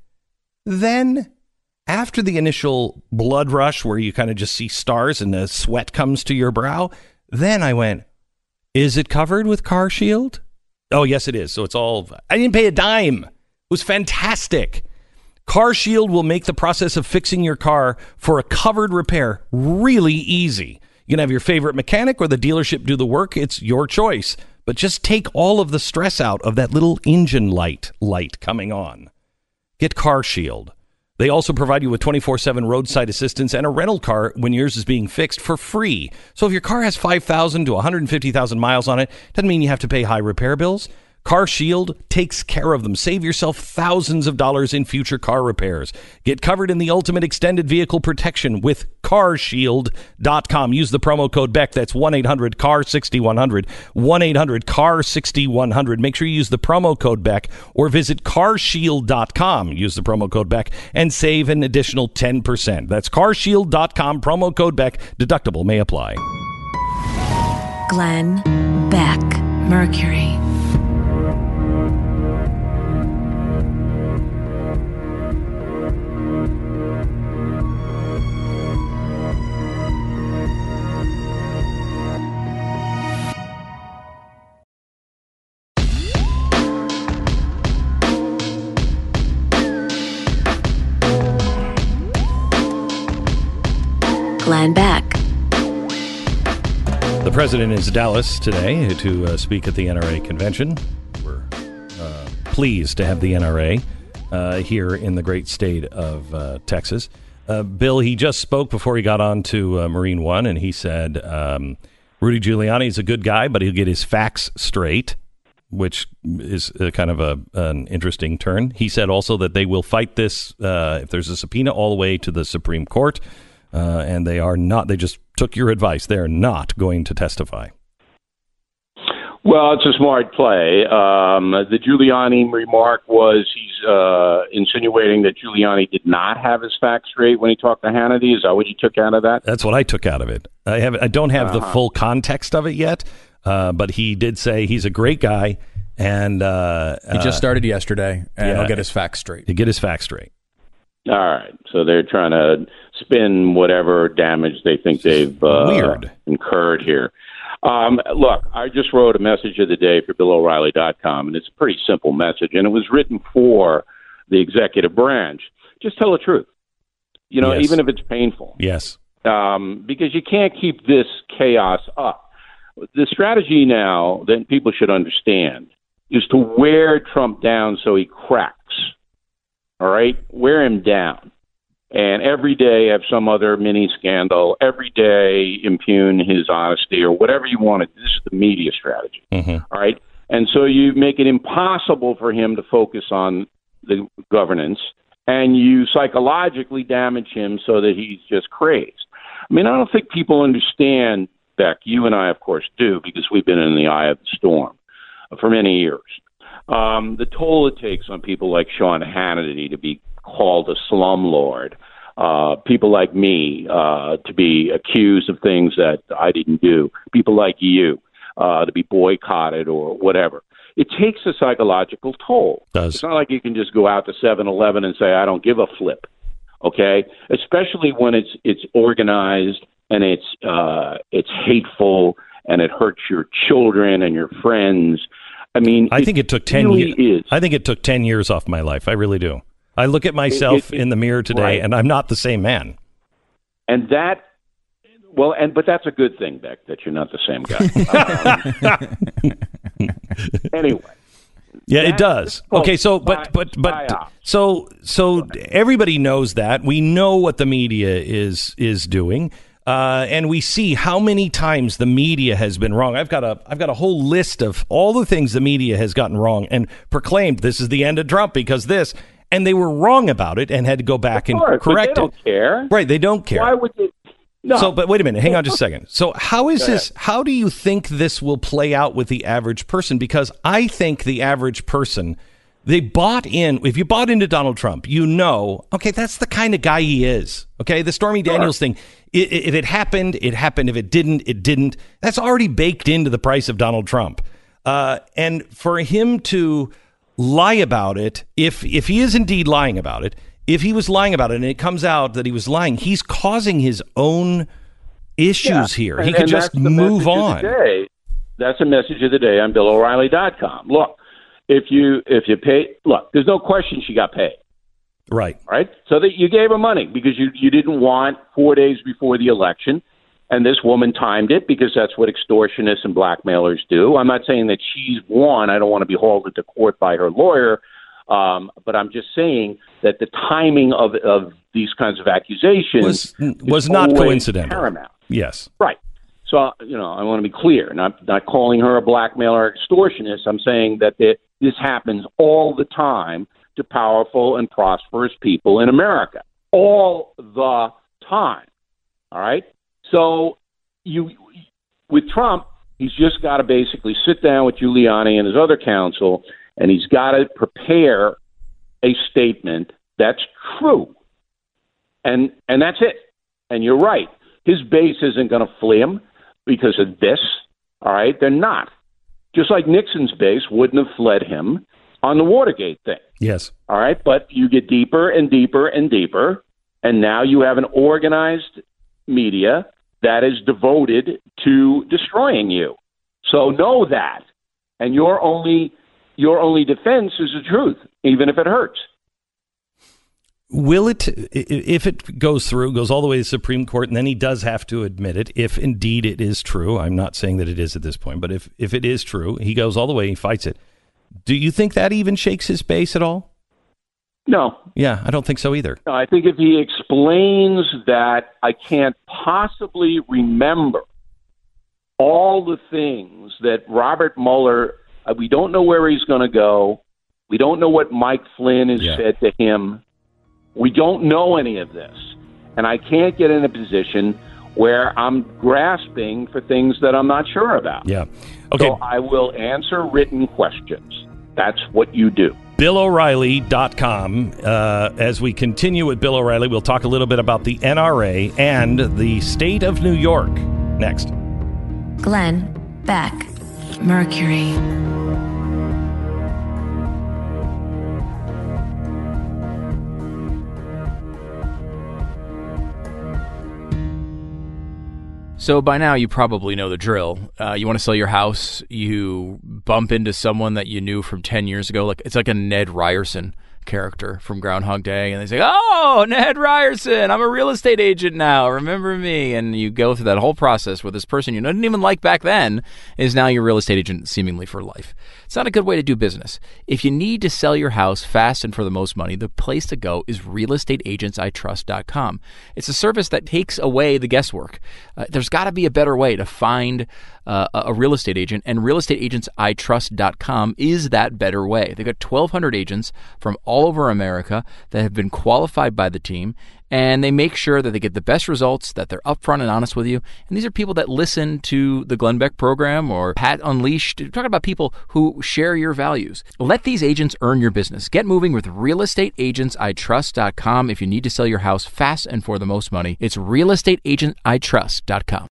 Then, after the initial blood rush where you kind of just see stars and the sweat comes to your brow, then I went, is it covered with CarShield? Oh, yes, it is. So it's all... I didn't pay a dime. It was fantastic. CarShield will make the process of fixing your car for a covered repair really easy. You can have your favorite mechanic or the dealership do the work. It's your choice. But just take all of the stress out of that little engine light coming on. Get CarShield. They also provide you with 24/7 roadside assistance and a rental car when yours is being fixed for free. So if your car has 5,000 to 150,000 miles on it, doesn't mean you have to pay high repair bills. CarShield takes care of them. Save yourself thousands of dollars in future car repairs. Get covered in the ultimate extended vehicle protection with CarShield.com. Use the promo code BECK. That's 1-800-CAR-6100. 1-800-CAR-6100. Make sure you use the promo code BECK or visit CarShield.com. Use the promo code BECK and save an additional 10%. That's CarShield.com. Promo code BECK. Deductible may apply. Glenn Beck, Mercury. Glenn Beck. The president is in Dallas today to speak at the NRA convention. We're pleased to have the NRA here in the great state of Texas. Bill, he just spoke before he got on to Marine One, and he said Rudy Giuliani is a good guy, but he'll get his facts straight, which is kind of an interesting turn. He said also that they will fight this if there's a subpoena all the way to the Supreme Court, and they are not. They just took your advice. They are not going to testify. Well, it's a smart play. The Giuliani remark was he's insinuating that Giuliani did not have his facts straight when he talked to Hannity. Is that what you took out of that? That's what I took out of it. I don't have the full context of it yet, but he did say he's a great guy, and he just started yesterday, and he'll get his facts straight. He'll get his facts straight. All right. So they're trying to spin whatever damage they think they've incurred here. Look, I just wrote a message of the day for BillO'Reilly.com, and it's a pretty simple message, and it was written for the executive branch. Just tell the truth, Yes. even if it's painful. Yes. Because you can't keep this chaos up. The strategy now that people should understand is to wear Trump down so he cracks. All right? Wear him down. And every day have some other mini scandal. Every day impugn his honesty or whatever you want to. This is the media strategy. Mm-hmm. All right? And so you make it impossible for him to focus on the governance, and you psychologically damage him so that he's just crazed. I mean, I don't think people understand, Beck. You and I, of course, do, because we've been in the eye of the storm for many years. The toll it takes on people like Sean Hannity to be called a slumlord, people like me to be accused of things that I didn't do, people like you to be boycotted or whatever. It takes a psychological toll. It's not like you can just go out to 7-Eleven and say, I don't give a flip, okay? Especially when it's organized and it's hateful and it hurts your children and your friends. I mean, I think it took 10 years. I think it took 10 years off my life. I really do. I look at myself in the mirror today, and I'm not the same man. And that, but that's a good thing, Beck, that you're not the same guy. Anyway. Yeah, it does. Okay, so so everybody knows that. We know what the media is doing. And we see how many times the media has been wrong. I've got a whole list of all the things the media has gotten wrong and proclaimed this is the end of Trump because this, and they were wrong about it and had to go back and correct it. They don't care. Right, they don't care. Why would they? No. So, but wait a minute, hang on just a second. So how is this? How do you think this will play out with the average person? Because I think the average person, they bought in. If you bought into Donald Trump, okay, that's the kind of guy he is. Okay, the Stormy Daniels thing. If it happened, it happened. If it didn't, it didn't. That's already baked into the price of Donald Trump. And for him to lie about it, if he is indeed lying about it, if he was lying about it and it comes out that he was lying, he's causing his own issues here. He could just move on. That's a message of the day on BillO'Reilly.com. Look, if you pay, there's no question she got paid. Right. So that you gave her money because you didn't want 4 days before the election, and this woman timed it because that's what extortionists and blackmailers do. I'm not saying that she's won. I don't want to be hauled into court by her lawyer, but I'm just saying that the timing of these kinds of accusations was not coincidental. Paramount. Yes. Right. So I want to be clear. Not calling her a blackmailer or extortionist. I'm saying that this happens all the time to powerful and prosperous people in America all the time. All right. So with Trump, he's just got to basically sit down with Giuliani and his other counsel, and he's got to prepare a statement that's true. And that's it. And you're right. His base isn't going to flee him because of this. All right. They're not. Just like Nixon's base wouldn't have fled him on the Watergate thing. Yes. All right. But you get deeper and deeper and deeper. And now you have an organized media that is devoted to destroying you. So know that. And your only defense is the truth, even if it hurts. Will it, if it goes all the way to the Supreme Court, and then he does have to admit it, if indeed it is true, I'm not saying that it is at this point, but if it is true, he goes all the way, he fights it. Do you think that even shakes his base at all? No. Yeah, I don't think so either. No, I think if he explains that I can't possibly remember all the things that Robert Mueller, we don't know where he's going to go. We don't know what Mike Flynn has said to him. We don't know any of this. And I can't get in a position where I'm grasping for things that I'm not sure about. Yeah. Okay. So I will answer written questions. That's what you do. BillO'Reilly.com. As we continue with Bill O'Reilly, we'll talk a little bit about the NRA and the state of New York. Next. Glenn Beck, Mercury. So by now you probably know the drill. You want to sell your house, you bump into someone that you knew from 10 years ago. It's like a Ned Ryerson character from Groundhog Day, and they say, "Oh, Ned Ryerson, I'm a real estate agent now. Remember me?" And you go through that whole process where this person you didn't even like back then is now your real estate agent seemingly for life. It's not a good way to do business. If you need to sell your house fast and for the most money, the place to go is realestateagentsitrust.com. It's a service that takes away the guesswork. There's got to be a better way to find a real estate agent, and realestateagentsitrust.com is that better way. They've got 1,200 agents from all over America that have been qualified by the team, and they make sure that they get the best results, that they're upfront and honest with you. And these are people that listen to the Glenn Beck program or Pat Unleashed. We're talking about people who share your values. Let these agents earn your business. Get moving with realestateagentsitrust.com. If you need to sell your house fast and for the most money, it's realestateagentsitrust.com.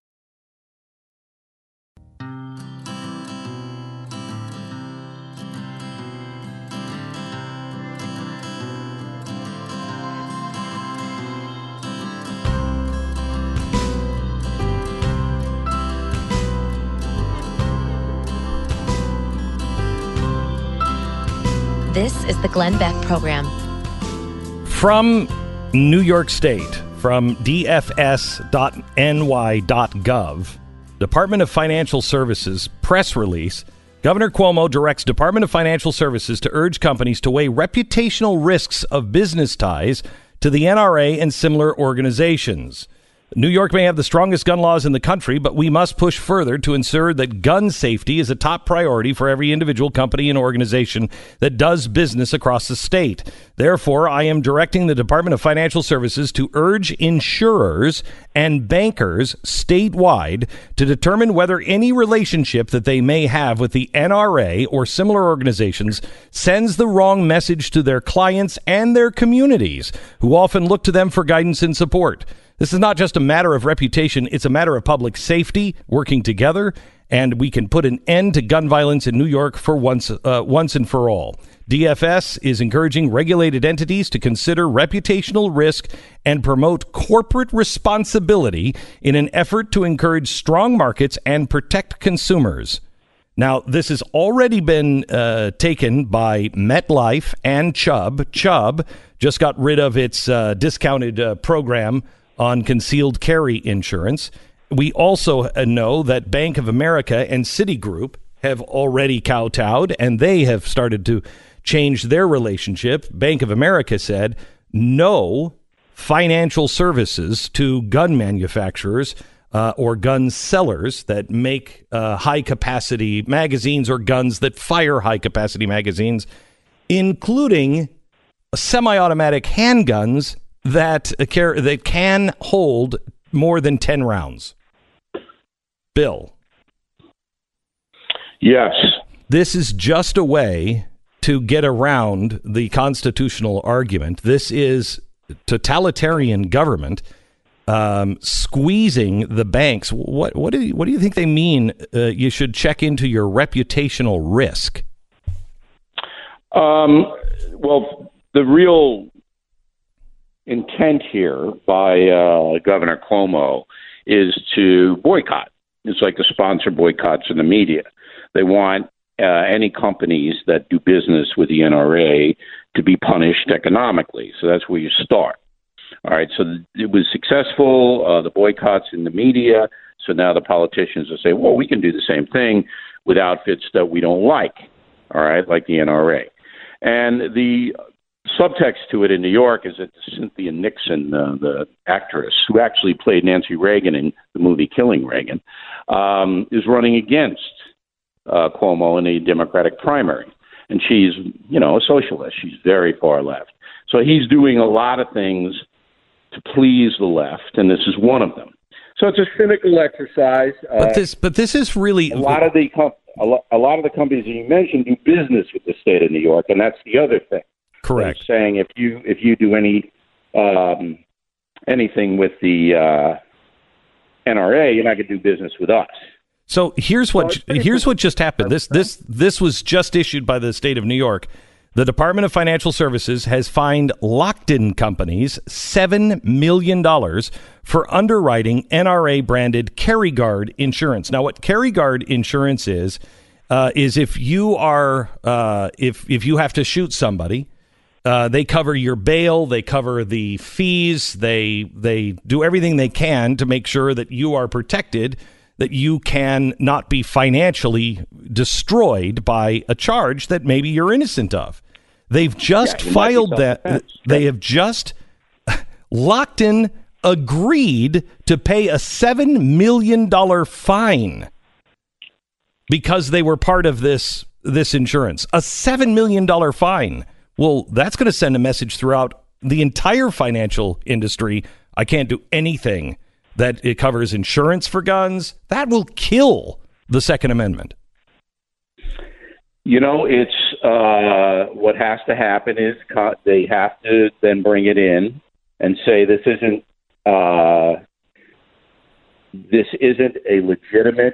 This is the Glenn Beck program. From New York State, from dfs.ny.gov, Department of Financial Services press release, Governor Cuomo directs Department of Financial Services to urge companies to weigh reputational risks of business ties to the NRA and similar organizations. New York may have the strongest gun laws in the country, but we must push further to ensure that gun safety is a top priority for every individual company and organization that does business across the state. Therefore, I am directing the Department of Financial Services to urge insurers and bankers statewide to determine whether any relationship that they may have with the NRA or similar organizations sends the wrong message to their clients and their communities, who often look to them for guidance and support. This is not just a matter of reputation, it's a matter of public safety, working together, and we can put an end to gun violence in New York for once and for all. DFS is encouraging regulated entities to consider reputational risk and promote corporate responsibility in an effort to encourage strong markets and protect consumers. Now, this has already been taken by MetLife and Chubb. Chubb just got rid of its discounted program on concealed carry insurance. We also know that Bank of America and Citigroup have already kowtowed, and they have started to change their relationship. Bank of America said no financial services to gun manufacturers or gun sellers that make high-capacity magazines or guns that fire high-capacity magazines, including semi-automatic handguns that can hold more than 10 rounds. Bill. Yes. This is just a way to get around the constitutional argument. This is totalitarian government squeezing the banks. What do you think they mean? You should check into your reputational risk. Well, the real intent here by Governor Cuomo is to boycott. It's like the sponsor boycotts in the media. They want any companies that do business with the NRA to be punished economically. So that's where you start. All right. So it was successful, the boycotts in the media. So now the politicians will say, well, we can do the same thing with outfits that we don't like. All right. Like the NRA. And the subtext to it in New York is that Cynthia Nixon, the actress who actually played Nancy Reagan in the movie Killing Reagan, is running against Cuomo in the Democratic primary. And she's, a socialist. She's very far left. So he's doing a lot of things to please the left, and this is one of them. So it's a cynical exercise. But this is really a lot of the companies that you mentioned do business with the state of New York, and that's the other thing. Correct. They're saying if you do anything with the NRA, you're not going to do business with us. So here's what just happened. This was just issued by the state of New York. The Department of Financial Services has fined Lockton companies $7 million for underwriting NRA-branded CarryGuard insurance. Now, what CarryGuard insurance is if you are if you have to shoot somebody, they cover your bail, they cover the fees, they do everything they can to make sure that you are protected, that you can not be financially destroyed by a charge that maybe you're innocent of. They've just filed that. They have just Lockton agreed to pay a $7 million fine because they were part of this insurance. A $7 million fine. Well, that's going to send a message throughout the entire financial industry. I can't do anything that it covers insurance for guns. That will kill the Second Amendment. It's what has to happen is they have to then bring it in and say this isn't a legitimate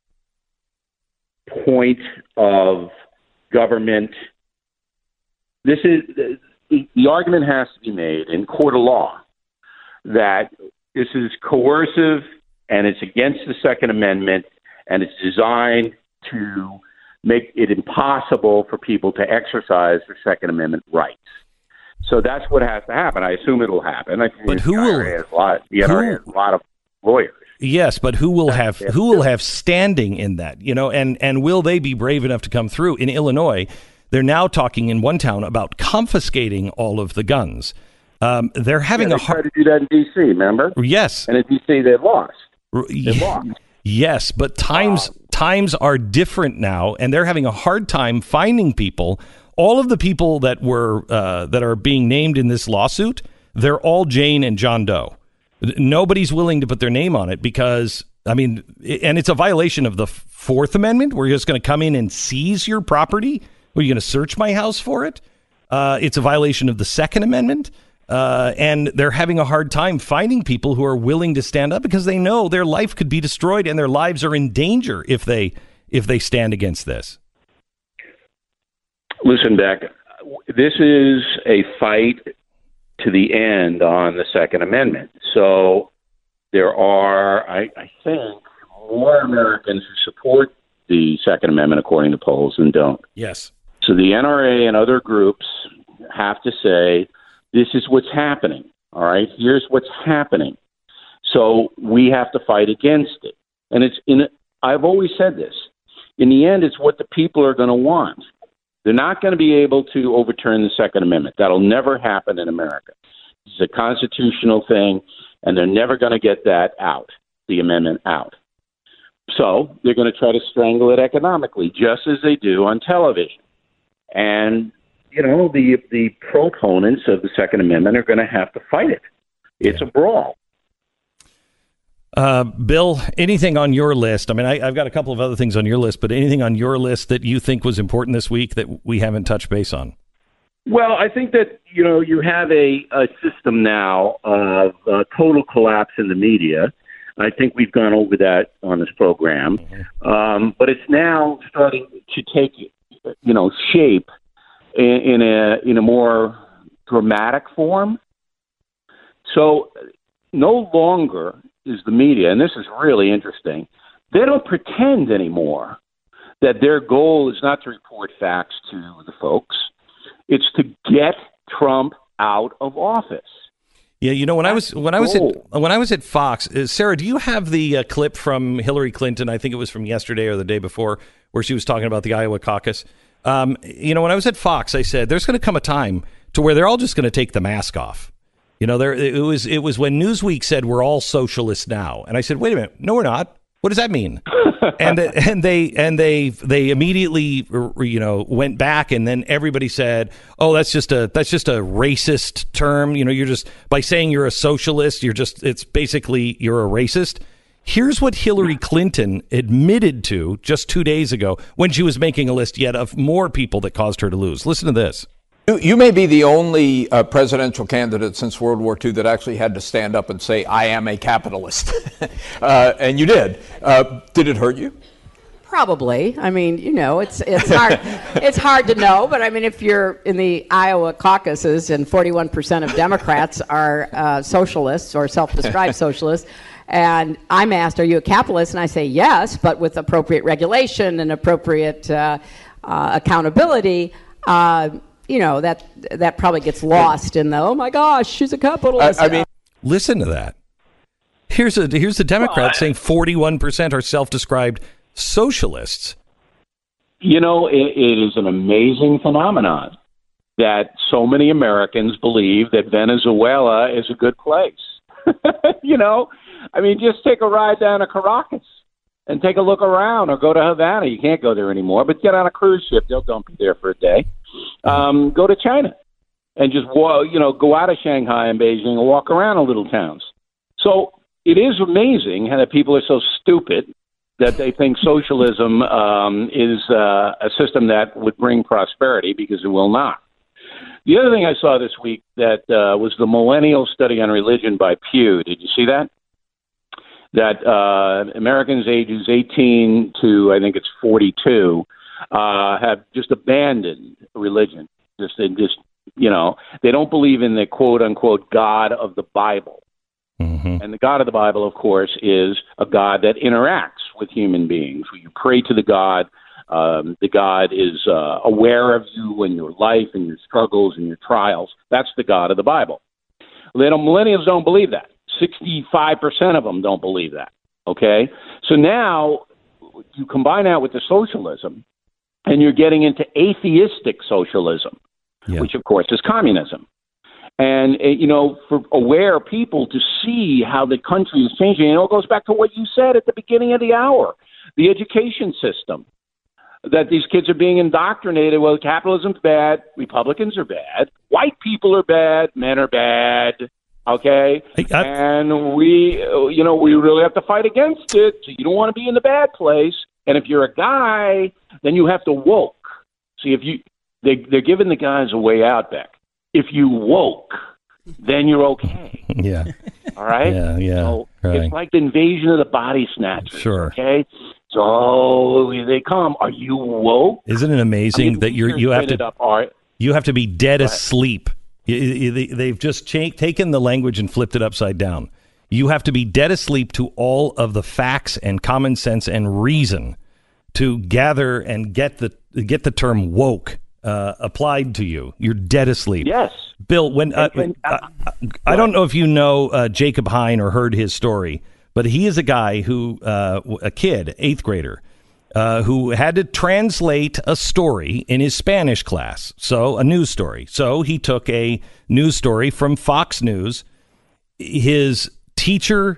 point of government. This is the argument has to be made in court of law that this is coercive and it's against the Second Amendment and it's designed to make it impossible for people to exercise their Second Amendment rights. So that's what has to happen. I assume it'll happen. But who will? The NRA has a lot of lawyers. Yes, but who will have standing in that? And will they be brave enough to come through? In Illinois, they're now talking in one town about confiscating all of the guns. They're having a hard. They tried to do that in D.C. Remember? Yes. And in D.C. they lost. They lost. Yes, but times are different now, and they're having a hard time finding people. All of the people that are being named in this lawsuit, they're all Jane and John Doe. Nobody's willing to put their name on it because, and it's a violation of the Fourth Amendment. We're just going to come in and seize your property. Are you going to search my house for it? It's a violation of the Second Amendment. And they're having a hard time finding people who are willing to stand up because they know their life could be destroyed and their lives are in danger if they stand against this. Listen, Beck, this is a fight to the end on the Second Amendment. So there are, I think, more Americans who support the Second Amendment, according to polls, than don't. Yes. So the NRA and other groups have to say, this is what's happening, all right? Here's what's happening. So we have to fight against it. And I've always said this. In the end, it's what the people are going to want. They're not going to be able to overturn the Second Amendment. That'll never happen in America. It's a constitutional thing, and they're never going to get that out, the amendment out. So they're going to try to strangle it economically, just as they do on television. And the proponents of the Second Amendment are going to have to fight it. It's a brawl. Bill, anything on your list? I've got a couple of other things on your list, but anything on your list that you think was important this week that we haven't touched base on? Well, I think that, you have a system now of total collapse in the media. I think we've gone over that on this program. Mm-hmm. But it's now starting to take, shape in a more dramatic form. So no longer is the media, and this is really interesting, they don't pretend anymore that their goal is not to report facts to the folks. It's to get Trump out of office. Yeah, when I was at Fox, Sarah, do you have the clip from Hillary Clinton? I think it was from yesterday or the day before, where she was talking about the Iowa caucus. When I was at Fox, I said there's going to come a time to where they're all just going to take the mask off. You know, it was when Newsweek said we're all socialists now, and I said, wait a minute, no, we're not. What does that mean? and they immediately, you know, went back, and then everybody said, oh, that's just a racist term. You know, you're just, by saying you're a socialist, it's basically you're a racist. Here's what Hillary Clinton admitted to just 2 days ago when she was making a list yet of more people that caused her to lose. Listen to this. You may be the only presidential candidate since World War II that actually had to stand up and say, I am a capitalist. And you did. Did it hurt you? Probably. I mean, you know, it's hard. It's hard to know. But I mean, if you're in the Iowa caucuses and 41% of Democrats are socialists or self-described socialists, and I'm asked, are you a capitalist? And I say yes, but with appropriate regulation and appropriate accountability. You know, that probably gets lost in the, oh my gosh, she's a capitalist. I mean, listen to that. Here's a Democrat saying 41% are self-described socialists. You know, it is an amazing phenomenon that so many Americans believe that Venezuela is a good place. You know, I mean, just take a ride down to Caracas and take a look around, or go to Havana. You can't go there anymore, but get on a cruise ship. They'll dump you there for a day. Go to China and just, go out of Shanghai and Beijing and walk around in little towns. So it is amazing how that people are so stupid that they think socialism is a system that would bring prosperity, because it will not. The other thing I saw this week that was the Millennial Study on Religion by Pew. Did you see that? That Americans ages 18 to, I think it's 42, have just abandoned religion. They don't believe in the quote unquote God of the Bible. Mm-hmm. And the God of the Bible, of course, is a God that interacts with human beings. When you pray to the God is aware of you and your life and your struggles and your trials. That's the God of the Bible. Millennials don't believe that. 65% of them don't believe that. Okay? So now you combine that with the socialism, and you're getting into atheistic socialism, which, of course, is communism. And, for aware people to see how the country is changing, it goes back to what you said at the beginning of the hour, the education system, that these kids are being indoctrinated. Well, capitalism's bad, Republicans are bad, white people are bad, men are bad. Okay, and we really have to fight against it. So you don't want to be in the bad place. And if you're a guy, then you have to woke. See, they're giving the guys a way out, Beck. If you woke, then you're okay. Yeah. All right. Yeah. So right. It's like the invasion of the body snatchers. Sure. Okay. So here they come. Are you woke? Isn't it amazing that you have to be dead asleep? They've just taken the language and flipped it upside down. You have to be dead asleep to all of the facts and common sense and reason to gather and get the term woke applied to you. You're dead asleep. Yes. Bill, when I don't know if you know Jacob Hine or heard his story, but he is a guy who, a kid, 8th grader, who had to translate a story in his Spanish class, so a news story. So he took a news story from Fox News. His teacher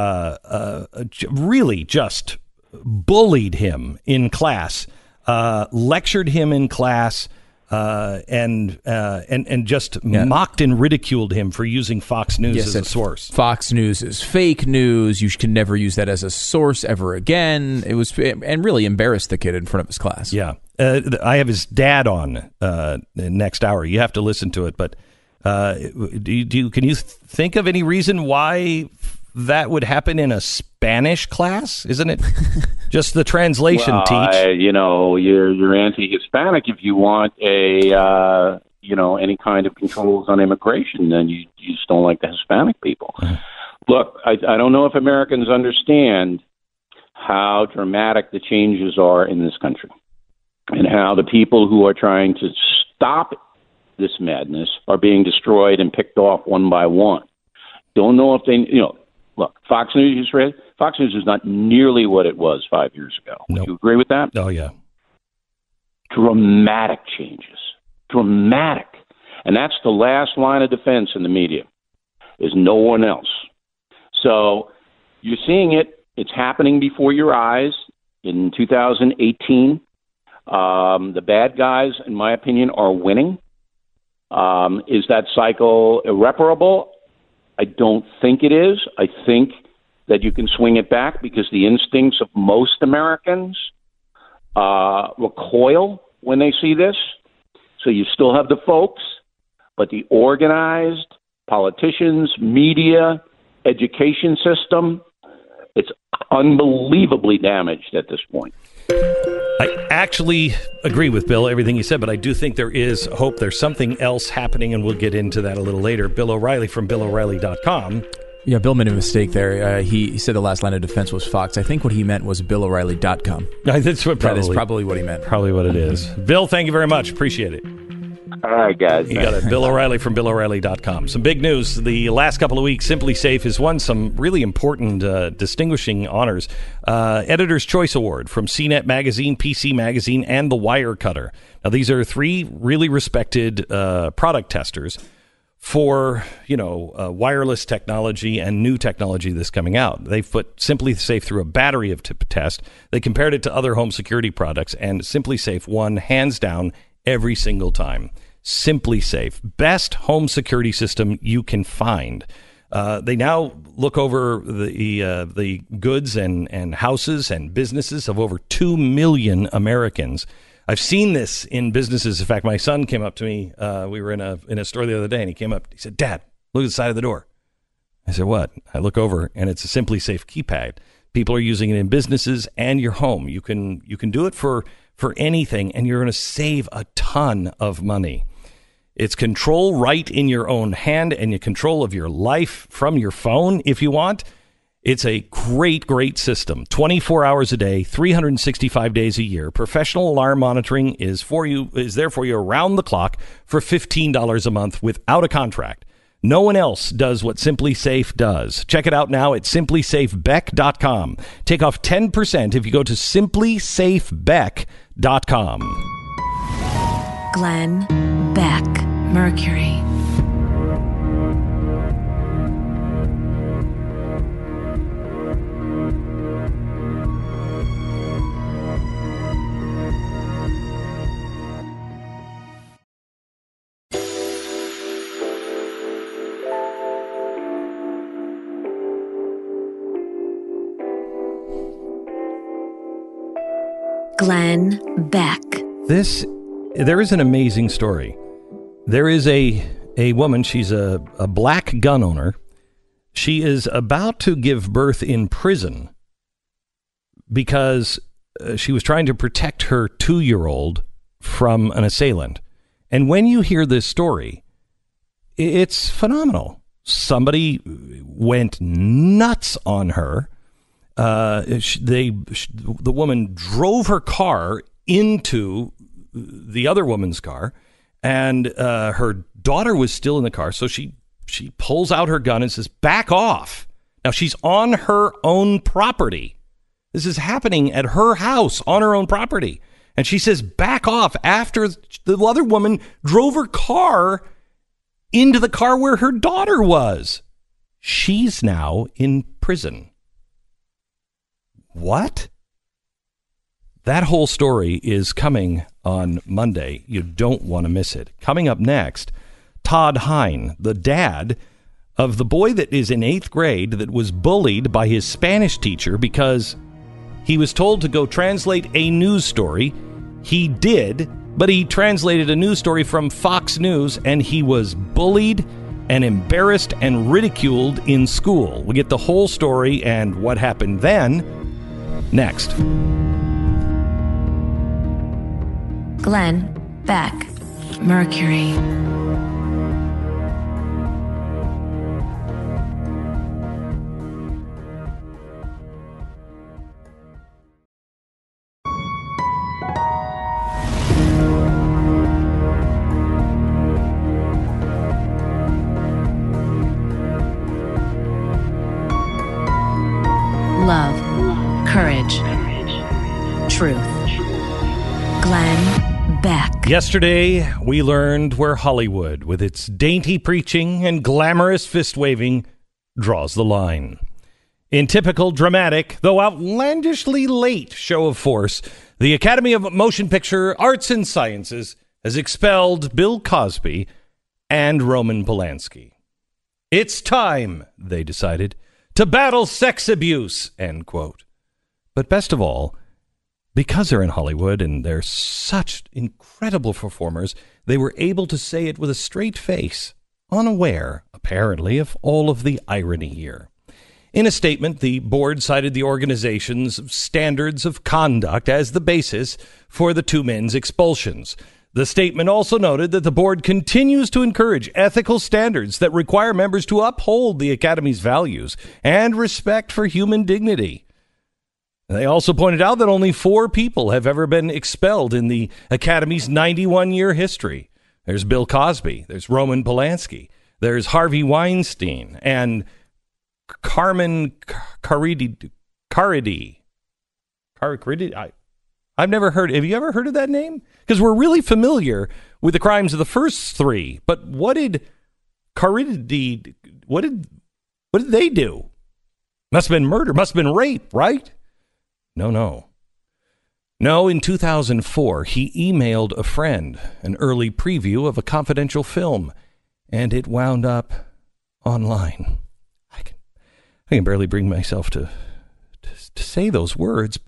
really just bullied him in class, lectured him in class, and just mocked and ridiculed him for using Fox News as a source. Fox News is fake news. You can never use that as a source ever again. It was, and really embarrassed the kid in front of his class. Yeah. I have his dad on next hour. You have to listen to it. But can you think of any reason why that would happen in a Spanish class? Isn't it just the translation teach? You're anti-Hispanic if you want any kind of controls on immigration, then you just don't like the Hispanic people. Look, I don't know if Americans understand how dramatic the changes are in this country and how the people who are trying to stop this madness are being destroyed and picked off one by one. Don't know if they, look, Fox News is not nearly what it was 5 years ago. Nope. Do you agree with that? Oh, yeah. Dramatic changes. Dramatic. And that's the last line of defense in the media, is no one else. So you're seeing it. It's happening before your eyes in 2018. The bad guys, in my opinion, are winning. Is that cycle irreparable? I don't think it is. I think that you can swing it back because the instincts of most Americans recoil when they see this. So you still have the folks, but the organized politicians, media, education system, it's unbelievably damaged at this point. I actually agree with Bill, everything he said, but I do think there is hope. There's something else happening, and we'll get into that a little later. Bill O'Reilly from BillO'Reilly.com. Yeah, Bill made a mistake there. He said the last line of defense was Fox. I think what he meant was BillO'Reilly.com. That is probably what he meant. Probably what it is. Bill, thank you very much. Appreciate it. All right, guys. You got it. Bill O'Reilly from BillO'Reilly.com. Some big news. The last couple of weeks, Simply Safe has won some really important distinguishing honors. Editor's Choice Award from CNET Magazine, PC Magazine, and The Wirecutter. Now, these are three really respected product testers for, wireless technology and new technology that's coming out. They've put Simply Safe through a battery of tests. They compared it to other home security products, and Simply Safe won hands down every single time. Simply Safe, best home security system you can find. They now look over the goods and houses and businesses of over 2 million Americans. I've seen this in businesses. In fact, my son came up to me. We were in a store the other day, and he came up. He said, "Dad, look at the side of the door." I said, "What?" I look over, and it's a Simply Safe keypad. People are using it in businesses and your home. You can do it for anything, and you're going to save a ton of money. It's control right in your own hand and your control of your life from your phone if you want. It's a great, great system. 24 hours a day, 365 days a year. Professional alarm monitoring is there for you around the clock for $15 a month without a contract. No one else does what Simply Safe does. Check it out now at simplysafebeck.com. Take off 10% if you go to simplysafebeck.com. Glenn Beck, Mercury. Glenn Beck. There is an amazing story. There is a woman, she's a black gun owner. She is about to give birth in prison because she was trying to protect her 2-year-old from an assailant. And when you hear this story, it's phenomenal. Somebody went nuts on her. The woman drove her car into the other woman's car, and her daughter was still in the car. So she pulls out her gun and says, "Back off." Now she's on her own property. This is happening at her house on her own property. And she says, "Back off," after the other woman drove her car into the car where her daughter was. She's now in prison. What? That whole story is coming on Monday. You don't want to miss it. Coming up next, Todd Hein, the dad of the boy that is in 8th grade that was bullied by his Spanish teacher because he was told to go translate a news story. He did, but he translated a news story from Fox News, and he was bullied and embarrassed and ridiculed in school. We get the whole story and what happened then next. Glenn Beck, Mercury. Love, courage, truth. Glenn Beck. Yesterday, we learned where Hollywood, with its dainty preaching and glamorous fist-waving, draws the line. In typical dramatic, though outlandishly late show of force, the Academy of Motion Picture Arts and Sciences has expelled Bill Cosby and Roman Polanski. It's time, they decided, to battle sex abuse, end quote. But best of all, because they're in Hollywood and they're such incredible performers, they were able to say it with a straight face, unaware, apparently, of all of the irony here. In a statement, the board cited the organization's standards of conduct as the basis for the two men's expulsions. The statement also noted that the board continues to encourage ethical standards that require members to uphold the Academy's values and respect for human dignity. They also pointed out that only 4 people have ever been expelled in the Academy's 91-year history. There's Bill Cosby, there's Roman Polanski, there's Harvey Weinstein, and Carmen Caridi. I've never heard. Have you ever heard of that name? Because we're really familiar with the crimes of the first 3. But what did Caridi? What did they do? Must have been murder. Must have been rape, right? No, in 2004, he emailed a friend an early preview of a confidential film, and it wound up online. I can barely bring myself to say those words.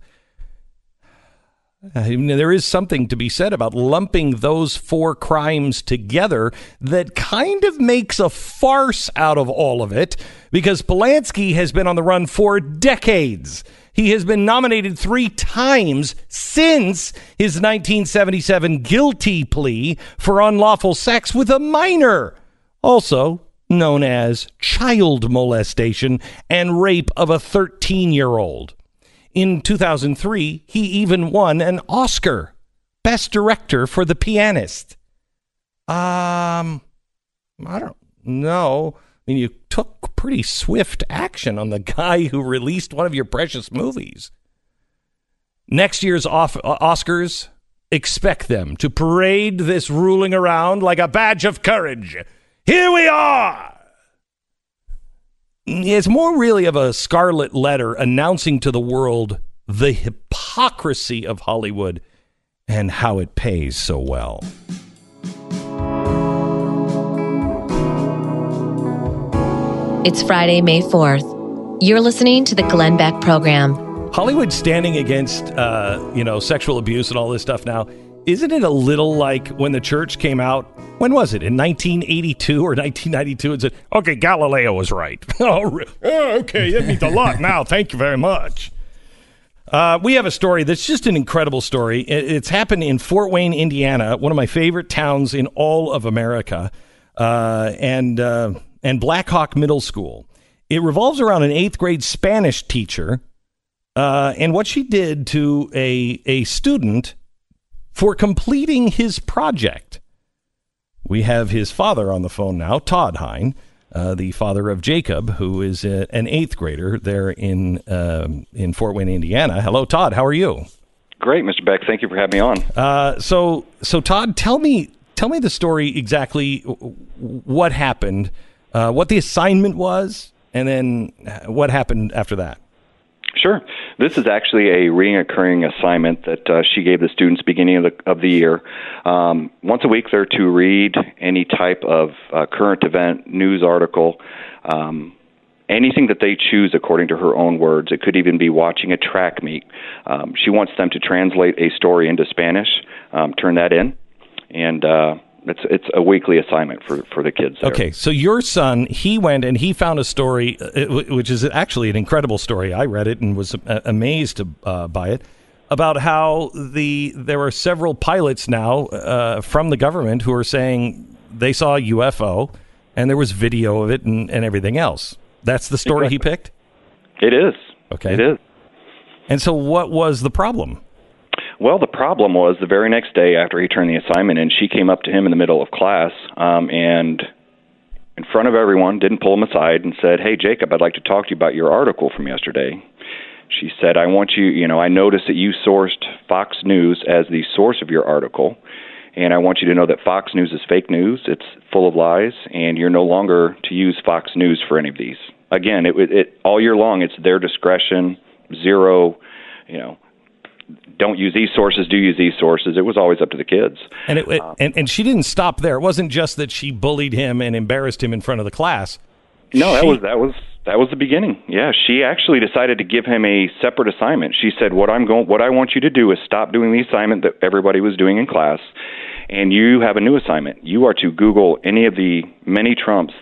There is something to be said about lumping those 4 crimes together that kind of makes a farce out of all of it, because Polanski has been on the run for decades. He has been nominated 3 times since his 1977 guilty plea for unlawful sex with a minor, also known as child molestation and rape of a 13-year-old. In 2003, he even won an Oscar, Best Director for The Pianist. I don't know. I mean, you took pretty swift action on the guy who released one of your precious movies. Next year's Oscars, expect them to parade this ruling around like a badge of courage. Here we are! It's more really of a scarlet letter announcing to the world the hypocrisy of Hollywood and how it pays so well. It's Friday, May 4th. You're listening to the Glenn Beck Program. Hollywood standing against, sexual abuse and all this stuff now. Isn't it a little like when the church came out? When was it? In 1982 or 1992 and said, okay, Galileo was right. Okay, that means a lot now. Thank you very much. We have a story that's just an incredible story. It's happened in Fort Wayne, Indiana, one of my favorite towns in all of America, and Blackhawk Middle School. It revolves around an 8th grade Spanish teacher and what she did to a student for completing his project. We have his father on the phone now, Todd Hein, the father of Jacob, who is an 8th grader there in Fort Wayne, Indiana. Hello, Todd. How are you? Great, Mr. Beck. Thank you for having me on. So Todd, tell me the story exactly. What happened, what the assignment was, and then what happened after that. Sure. This is actually a reoccurring assignment that she gave the students beginning of the year. Once a week, they're to read any type of current event, news article, anything that they choose according to her own words. It could even be watching a track meet. She wants them to translate a story into Spanish, turn that in, and it's a weekly assignment for the kids there. Okay, so your son, he went and he found a story, which is actually an incredible story. I read it and was amazed by it, about how there are several pilots now from the government who are saying they saw a UFO and there was video of it and everything else. That's the story He picked? It is. Okay. It is. And so what was the problem? Well, the problem was the very next day after he turned the assignment in, she came up to him in the middle of class and in front of everyone, didn't pull him aside and said, "Hey, Jacob, I'd like to talk to you about your article from yesterday." She said, I want you, I noticed that you sourced Fox News as the source of your article, And I want you to know that Fox News is fake news. It's full of lies, and you're no longer to use Fox News for any of these. Again, it all year long, it's their discretion, zero, don't use these sources, do use these sources. It was always up to the kids. And and she didn't stop there. It wasn't just that she bullied him and embarrassed him in front of the class. No, that was the beginning. Yeah, she actually decided to give him a separate assignment. She said, what I want you to do is stop doing the assignment that everybody was doing in class, and you have a new assignment. You are to Google any of the many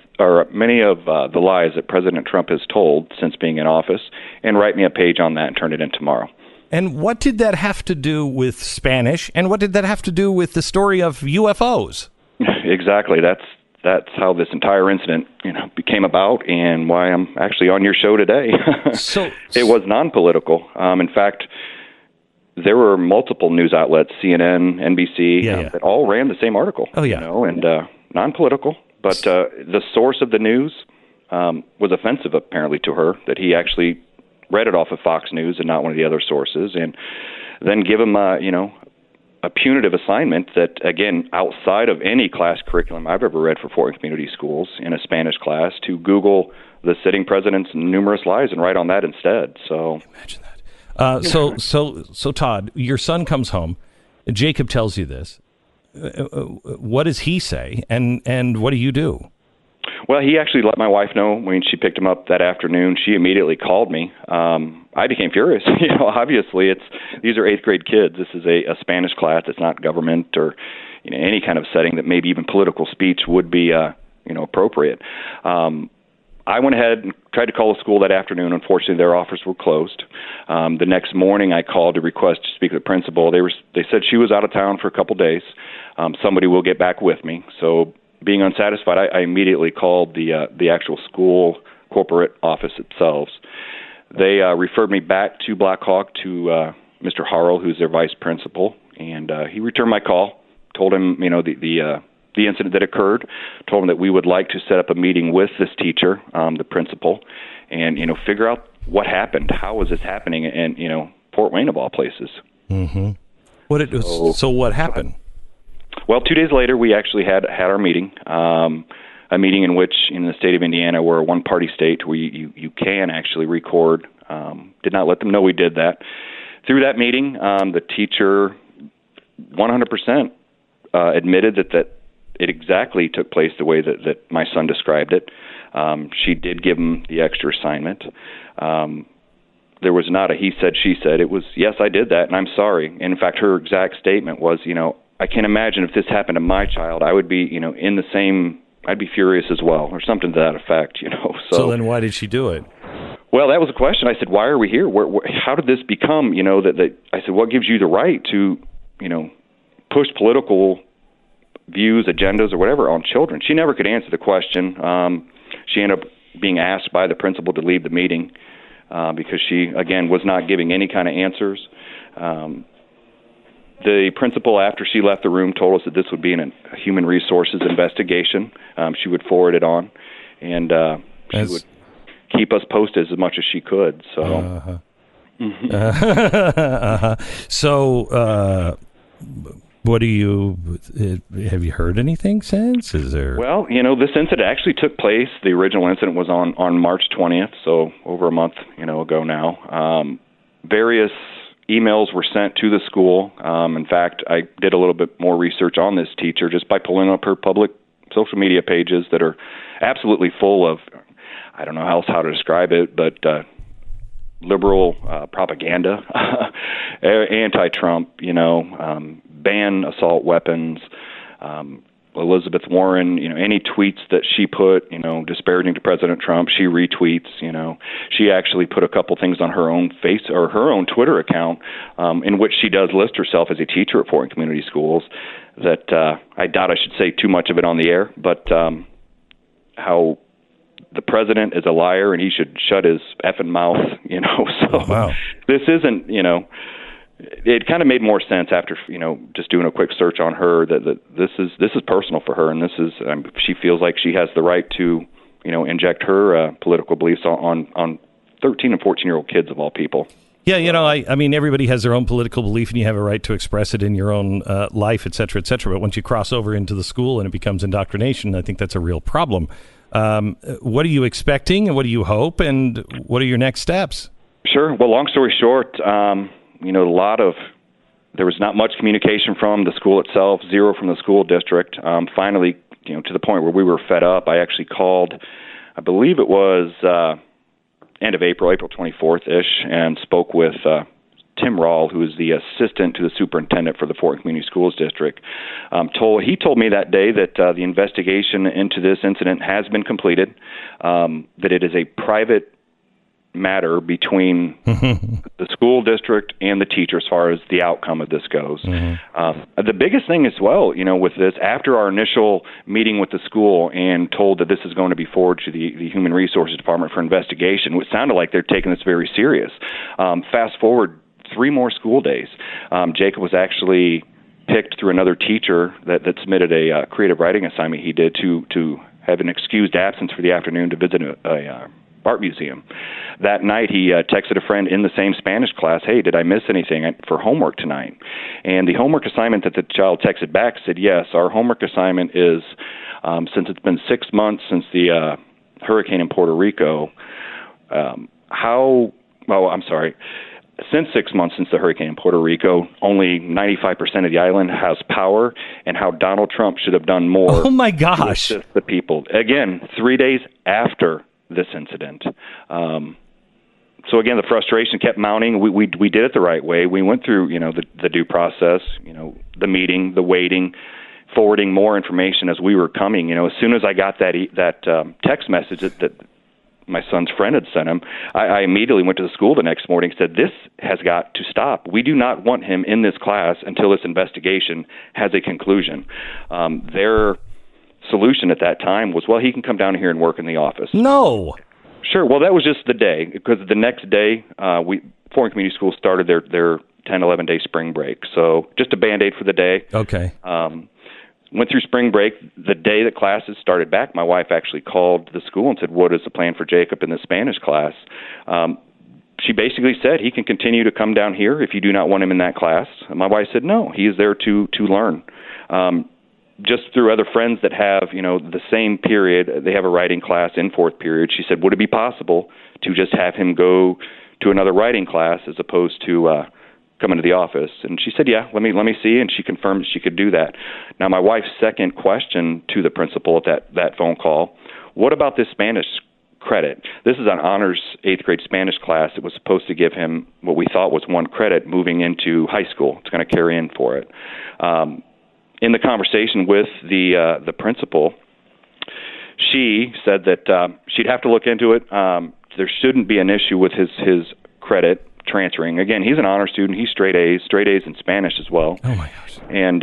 of the lies that President Trump has told since being in office, and write me a page on that and turn it in tomorrow. And what did that have to do with Spanish? And what did that have to do with the story of UFOs? Exactly. That's how this entire incident, became about, and why I'm actually on your show today. So it was non-political. In fact, there were multiple news outlets, CNN, NBC, that all ran the same article. Oh yeah, and non-political. But the source of the news was offensive, apparently, to her, that he actually read it off of Fox News and not one of the other sources, and then give him a punitive assignment that, again, outside of any class curriculum I've ever read for Fort Wayne Community Schools in a Spanish class, to Google the sitting president's numerous lies and write on that instead. So imagine that. So Todd, your son comes home. Jacob tells you this. What does he say, and what do you do? Well, he actually let my wife know when she picked him up that afternoon. She immediately called me. I became furious. Obviously, these are 8th grade kids. This is a Spanish class. It's not government or any kind of setting that maybe even political speech would be appropriate. I went ahead and tried to call the school that afternoon. Unfortunately, their offices were closed. The next morning, I called to request to speak to the principal. They said she was out of town for a couple days. Somebody will get back with me. So, being unsatisfied, I immediately called the actual school corporate office themselves. They referred me back to Blackhawk to Mr. Harrell, who's their vice principal, and he returned my call. Told him, the incident that occurred. Told him that we would like to set up a meeting with this teacher, the principal, and figure out what happened. How was this happening in Fort Wayne of all places? Mm-hmm. So what happened? Well, 2 days later, we actually had our meeting, a meeting in which, in the state of Indiana, we're a one-party state where you can actually record. Did not let them know we did that. Through that meeting, the teacher 100% admitted that it exactly took place the way that my son described it. She did give him the extra assignment. There was not a he said, she said. It was, yes, I did that, and I'm sorry. And in fact, her exact statement was, I can't imagine if this happened to my child, I would be, in the same, I'd be furious as well, or something to that effect, So then why did she do it? Well, that was the question. I said, why are we here? How did this become, that I said, what gives you the right to, push political views, agendas, or whatever on children? She never could answer the question. She ended up being asked by the principal to leave the meeting because she, again, was not giving any kind of answers. The principal, after she left the room, told us that this would be a human resources investigation. She would forward it on, and she would keep us posted as much as she could. So, So, what do you have you heard anything since? Is there? Well, this incident actually took place. The original incident was on March 20th, so over a month, ago now. Various emails were sent to the school. In fact, I did a little bit more research on this teacher just by pulling up her public social media pages that are absolutely full of, I don't know how to describe it, but liberal propaganda, anti-Trump, ban assault weapons, Elizabeth Warren, any tweets that she put, disparaging to President Trump, she retweets, She actually put a couple things on her own her own Twitter account, in which she does list herself as a teacher at Fort Wayne Community Schools, that I doubt I should say too much of it on the air, but how the president is a liar and he should shut his effing mouth, So wow. This isn't, it kind of made more sense after, just doing a quick search on her that this is personal for her, and this is she feels like she has the right to, inject her political beliefs on 13 and 14-year-old kids of all people. Yeah, I mean, everybody has their own political belief, and you have a right to express it in your own life, et cetera, et cetera. But once you cross over into the school and it becomes indoctrination, I think that's a real problem. What are you expecting, and what do you hope, and what are your next steps? Sure. Well, long story short, there was not much communication from the school itself, zero from the school district. Finally, to the point where we were fed up, I actually called, I believe it was end of April 24th-ish, and spoke with Tim Rawl, who is the assistant to the superintendent for the Fort Worth Community Schools District. He told me that day that the investigation into this incident has been completed, that it is a private matter between the school district and the teacher as far as the outcome of this goes. The biggest thing as well, with this, after our initial meeting with the school and told that this is going to be forwarded to the Human Resources Department for investigation, which sounded like they're taking this very serious. Fast forward 3 more school days. Jacob was actually picked through another teacher that submitted a creative writing assignment he did to have an excused absence for the afternoon to visit a art museum. That night, he texted a friend in the same Spanish class, "Hey, did I miss anything for homework tonight?" And the homework assignment that the child texted back said, "Yes, our homework assignment is, since it's been 6 months since the hurricane in Puerto Rico, since 6 months since the hurricane in Puerto Rico, only 95% of the island has power, and how Donald Trump should have done more." Oh my gosh! To assist the people. Again, 3 days after this incident. So again, the frustration kept mounting. We did it the right way. We went through, the due process, the meeting, the waiting, forwarding more information as we were coming. As soon as I got that text message that my son's friend had sent him, I immediately went to the school the next morning and said, "This has got to stop. We do not want him in this class until this investigation has a conclusion." Their solution at that time was, "Well, he can come down here and work in the office." No. Sure. Well, that was just the day, because the next day, Fort Worth Community Schools started their 10, 11-day spring break. So just a Band-Aid for the day. Okay. Went through spring break. The day that classes started back, my wife actually called the school and said, "What is the plan for Jacob in the Spanish class?" She basically said, "He can continue to come down here if you do not want him in that class." And my wife said, "No, he is there to learn." Just through other friends that have, the same period, they have a writing class in 4th period. She said, "Would it be possible to just have him go to another writing class as opposed to come into the office?" And she said, "Yeah, let me see." And she confirmed she could do that. Now, my wife's second question to the principal at that phone call: "What about this Spanish credit? This is an honors 8th grade Spanish class. It was supposed to give him what we thought was 1 credit moving into high school. It's going to carry in for it." In the conversation with the principal, she said that she'd have to look into it. There shouldn't be an issue with his credit transferring. Again, he's an honor student. He's straight A's in Spanish as well. Oh my gosh! And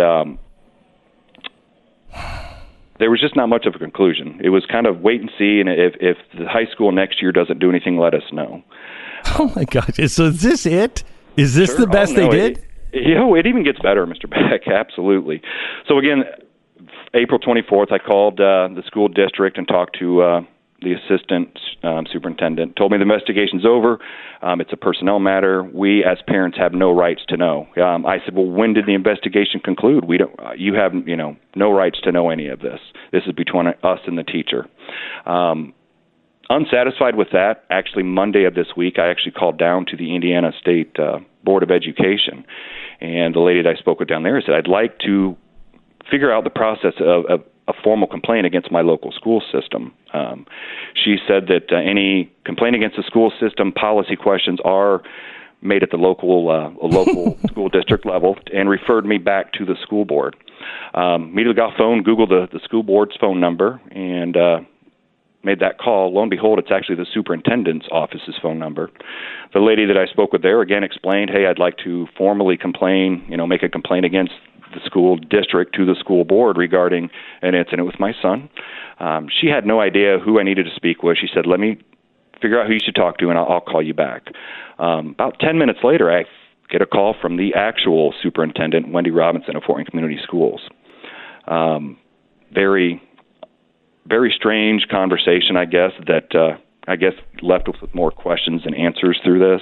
there was just not much of a conclusion. It was kind of wait and see, and if the high school next year doesn't do anything, let us know. Oh my gosh! So is this it? Is this the best they did? It even gets better, Mr. Beck, absolutely. So again, April 24th, I called the school district and talked to the assistant superintendent. Told me the investigation's over. It's a personnel matter. We, as parents, have no rights to know. I said, "Well, when did the investigation conclude? You have, no rights to know any of this. This is between us and the teacher." Unsatisfied with that, actually Monday of this week, I actually called down to the Indiana State Board of Education. And the lady that I spoke with down there said, "I'd like to figure out the process of a formal complaint against my local school system." She said that any complaint against the school system, policy questions are made at the local school district level, and referred me back to the school board. Immediately got phone, Googled the school board's phone number, and made that call. Lo and behold, it's actually the superintendent's office's phone number. The lady that I spoke with there again explained, "Hey, I'd like to formally complain, make a complaint against the school district to the school board regarding an incident with my son." She had no idea who I needed to speak with. She said, "Let me figure out who you should talk to, and I'll call you back." About 10 minutes later, I get a call from the actual superintendent, Wendy Robinson of Fort Worth Community Schools. Very, very strange conversation, I guess, that I guess, left with more questions than answers through this.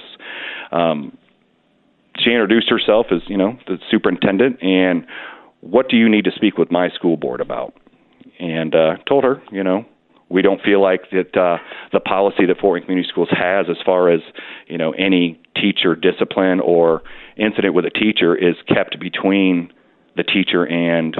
She introduced herself as, the superintendent, and what do you need to speak with my school board about? And told her, we don't feel like that the policy that Fort Wayne Community Schools has as far as, any teacher discipline or incident with a teacher is kept between the teacher and,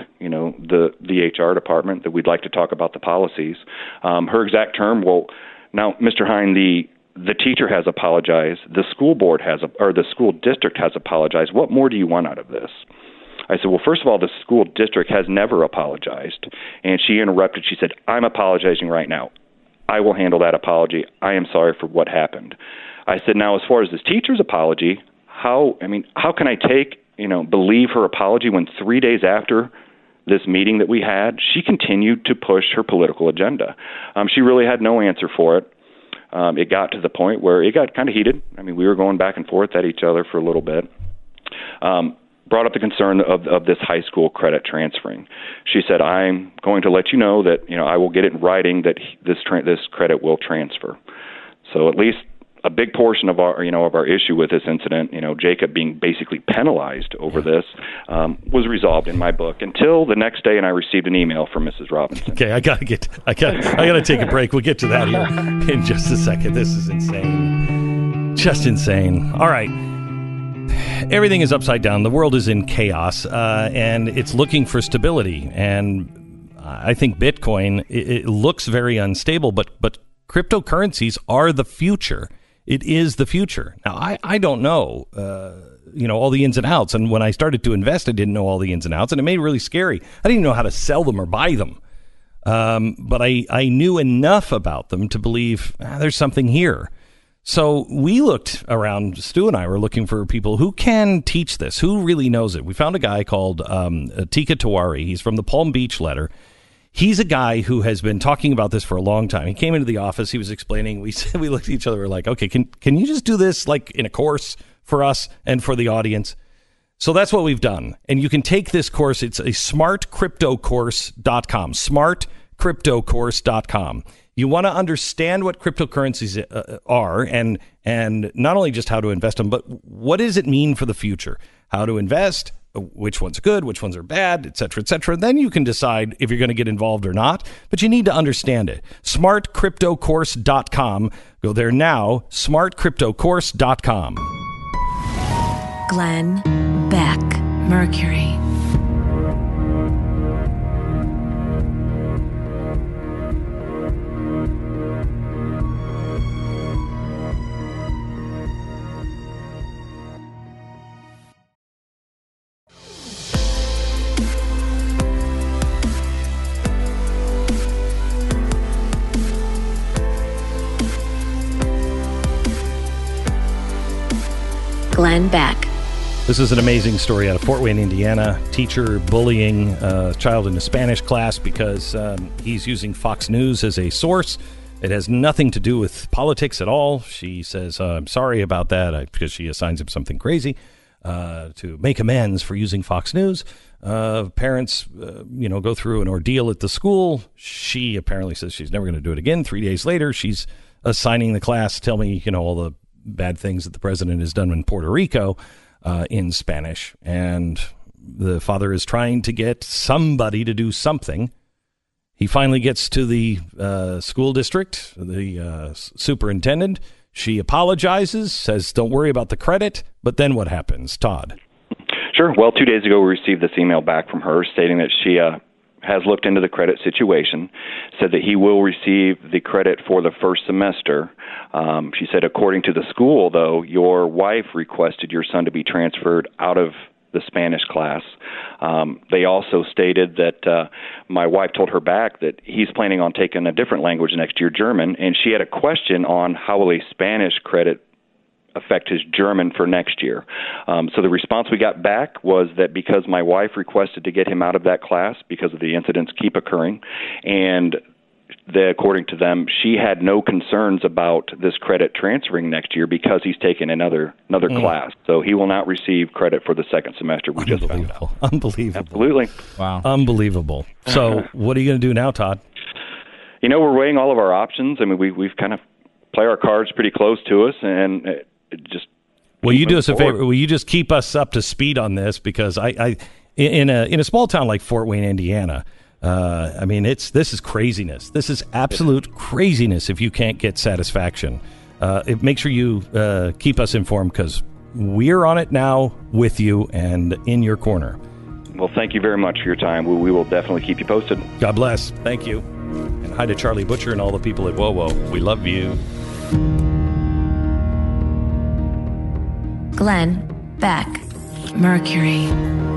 the HR department, that we'd like to talk about the policies. Her exact term, well, now, Mr. Hine, the teacher has apologized, the school board or the school district has apologized. What more do you want out of this? I said, well, first of all, the school district has never apologized. And she interrupted. She said, I'm apologizing right now. I will handle that apology. I am sorry for what happened. I said, now, as far as this teacher's apology, how can I believe her apology when 3 days after this meeting that we had, she continued to push her political agenda? She really had no answer for it. It got to the point where it got kind of heated. We were going back and forth at each other for a little bit. Brought up the concern of this high school credit transferring. She said, I'm going to let you know that, I will get it in writing that this credit will transfer. So at least a big portion of our issue with this incident, Jacob being basically penalized over this, was resolved in my book until the next day, and I received an email from Mrs. Robinson. Okay, I gotta take a break. We'll get to that here in just a second. This is insane, just insane. All right. Everything is upside down. The world is in chaos, and it's looking for stability. And I think Bitcoin, it looks very unstable, but cryptocurrencies are the future. It is the future. Now, I don't know, all the ins and outs. And when I started to invest, I didn't know all the ins and outs, and it made it really scary. I didn't even know how to sell them or buy them. But I knew enough about them to believe there's something here. So we looked around. Stu and I were looking for people who can teach this, who really knows it. We found a guy called Tika Tawari. He's from the Palm Beach Letter. He's a guy who has been talking about this for a long time. He came into the office. He was explaining. We looked at each other. We're like, okay, can you just do this like in a course for us and for the audience? So that's what we've done. And you can take this course. It's a smartcryptocourse.com, smartcryptocourse.com. You want to understand what cryptocurrencies are and not only just how to invest them, but what does it mean for the future? How to invest, which ones are good, which ones are bad, et cetera, et cetera. Then you can decide if you're going to get involved or not, but you need to understand it. smartcryptocourse.com. Go there now, smartcryptocourse.com. Glenn Beck, Mercury. Glenn Beck. This is an amazing story out of Fort Wayne, Indiana. Teacher bullying a child in a Spanish class because he's using Fox News as a source. It has nothing to do with politics at all. She says, I'm sorry about that, because she assigns him something crazy to make amends for using Fox News. Parents, go through an ordeal at the school. She apparently says she's never going to do it again. 3 days later, she's assigning the class, tell me, all the bad things that the president has done in Puerto Rico in Spanish. And the father is trying to get somebody to do something. He finally gets to the school district, the superintendent. She apologizes, says, don't worry about the credit. But then what happens, Todd? Sure. Well, 2 days ago, we received this email back from her stating that she has looked into the credit situation, said that he will receive the credit for the first semester. She said, according to the school, though, your wife requested your son to be transferred out of the Spanish class. They also stated that my wife told her back that he's planning on taking a different language next year, German, and she had a question on how will a Spanish credit affect his German for next year. So the response we got back was that because my wife requested to get him out of that class because of the incidents keep occurring, and according to them, she had no concerns about this credit transferring next year because he's taken another class. So he will not receive credit for the second semester. We just found out. Unbelievable. Absolutely. Wow. Unbelievable. So what are you going to do now, Todd? We're weighing all of our options. I mean, we've kind of play our cards pretty close to us and just. Will you do us a favor? Will you just keep us up to speed on this? Because I in a small town like Fort Wayne, Indiana, I mean, this is craziness. This is absolute craziness if you can't get satisfaction. Make sure you keep us informed, because we're on it now with you and in your corner. Well, thank you very much for your time. We will definitely keep you posted. God bless. Thank you. And hi to Charlie Butcher and all the people at WoWo. We love you. Glenn Beck, Mercury.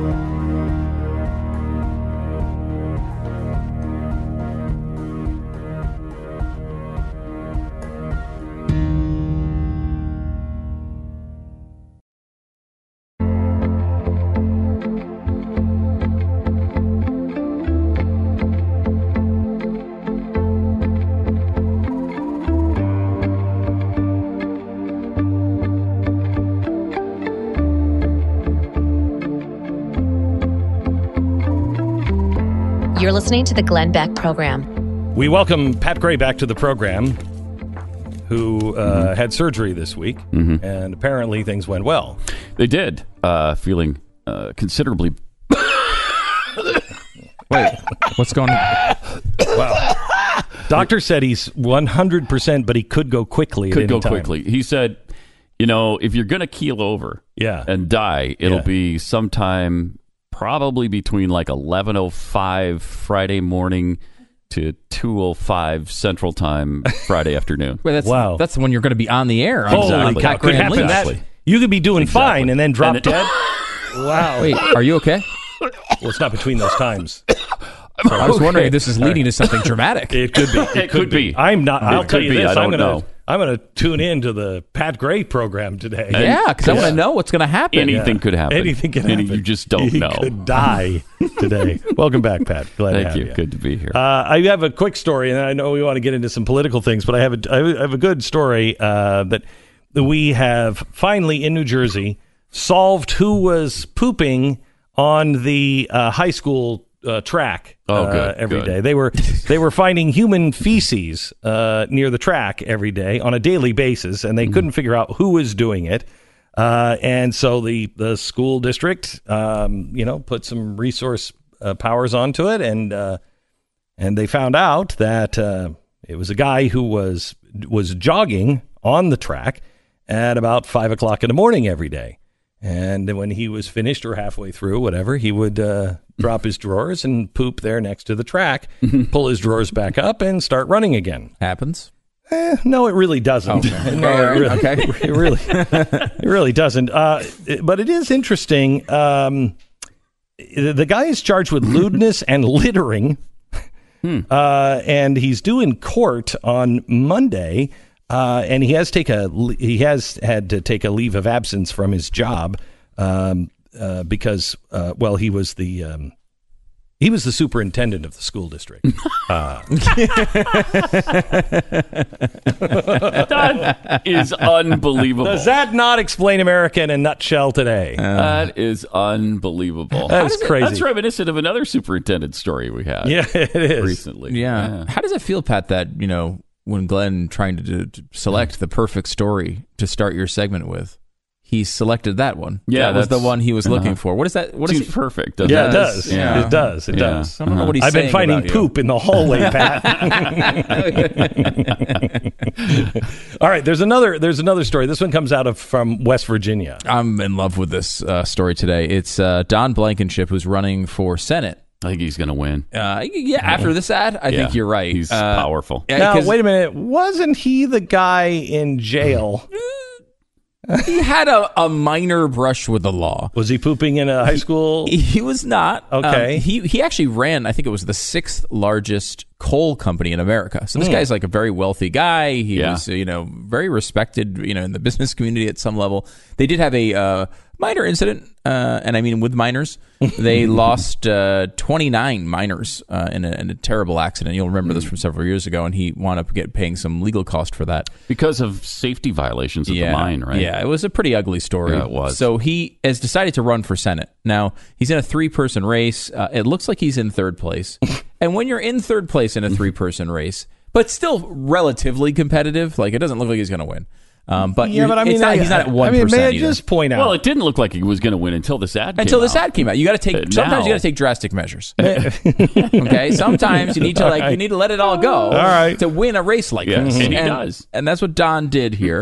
You're listening to the Glenn Beck Program. We welcome Pat Gray back to the program, who had surgery this week, and apparently things went well. They did. Feeling considerably... Wait, what's going on? Wow. Doctor said he's 100%, but he could go quickly. Could go quickly. He said, if you're going to keel over and die, it'll be sometime... probably between like 11:05 Friday morning to 2:05 Central Time Friday afternoon. Well, that's when you're going to be on the air. Holy cow, could happen. That, you could be doing fine and then drop dead. Wow. Wait, are you okay? Well, it's not between those times. So I was wondering if this is leading to something dramatic. It could be. It could be. I'm not. I'll tell you this. I don't know. I'm going to tune in to the Pat Gray program today. Yeah, because I want to know what's going to happen. Anything could happen. Anything can happen. And you just don't know. He could die today. Welcome back, Pat. Glad to have you. Good to be here. I have a quick story, and I know we want to get into some political things, but I have a good story that we have finally in New Jersey solved who was pooping on the high school track every day. They were finding human feces near the track every day on a daily basis, and they couldn't figure out who was doing it. And so the school district, put some resource powers onto it, and they found out that it was a guy who was jogging on the track at about 5 o'clock in the morning every day. And when he was finished or halfway through, whatever, he would drop his drawers and poop there next to the track, pull his drawers back up, and start running again. Happens? No, it really doesn't. Okay. No, it really doesn't. But it is interesting. The guy is charged with lewdness and littering, and he's due in court on Monday. And he has had to take a leave of absence from his job because he was the superintendent of the school district. That is unbelievable. Does that not explain America in a nutshell today? That is unbelievable. That's crazy. That's reminiscent of another superintendent story we had. Yeah, it is recently. Yeah. How does it feel, Pat, that when Glenn trying to select the perfect story to start your segment with, he selected that one. Yeah, that was the one he was looking for. What is that? What is perfect? It does. Yeah. It does. It does. I don't know what he's I've been saying finding about poop you. in the hallway, Pat. All right, there's another story. This one comes out from West Virginia. I'm in love with this story today. It's Don Blankenship, who's running for Senate. I think he's going to win. After this ad, I think you're right. He's powerful. Now, wait a minute. Wasn't he the guy in jail? He had a minor brush with the law. Was he pooping in a high school? He was not. Okay. He actually ran, I think it was the 6th largest coal company in America. So this guy's like a very wealthy guy. He was, very respected, in the business community at some level. They did have a minor incident, and I mean with minors. They lost 29 minors in a terrible accident. You'll remember this from several years ago, and he wound up paying some legal cost for that. Because of safety violations at the mine, right? Yeah, it was a pretty ugly story. Yeah, it was. So he has decided to run for Senate. Now, he's in a 3-person race. It looks like he's in 3rd place. And when you're in 3rd place in a 3-person race, but still relatively competitive. Like, it doesn't look like he's going to win. But yeah, but I mean, he's not at 1%. I mean, may I either. just point out? Well, it didn't look like he was going to win until this ad. Came out. You got to take. Sometimes you got to take drastic measures. Okay. Sometimes you need to you need to let it all go. All right. To win a race like this, and he does. And that's what Don did here.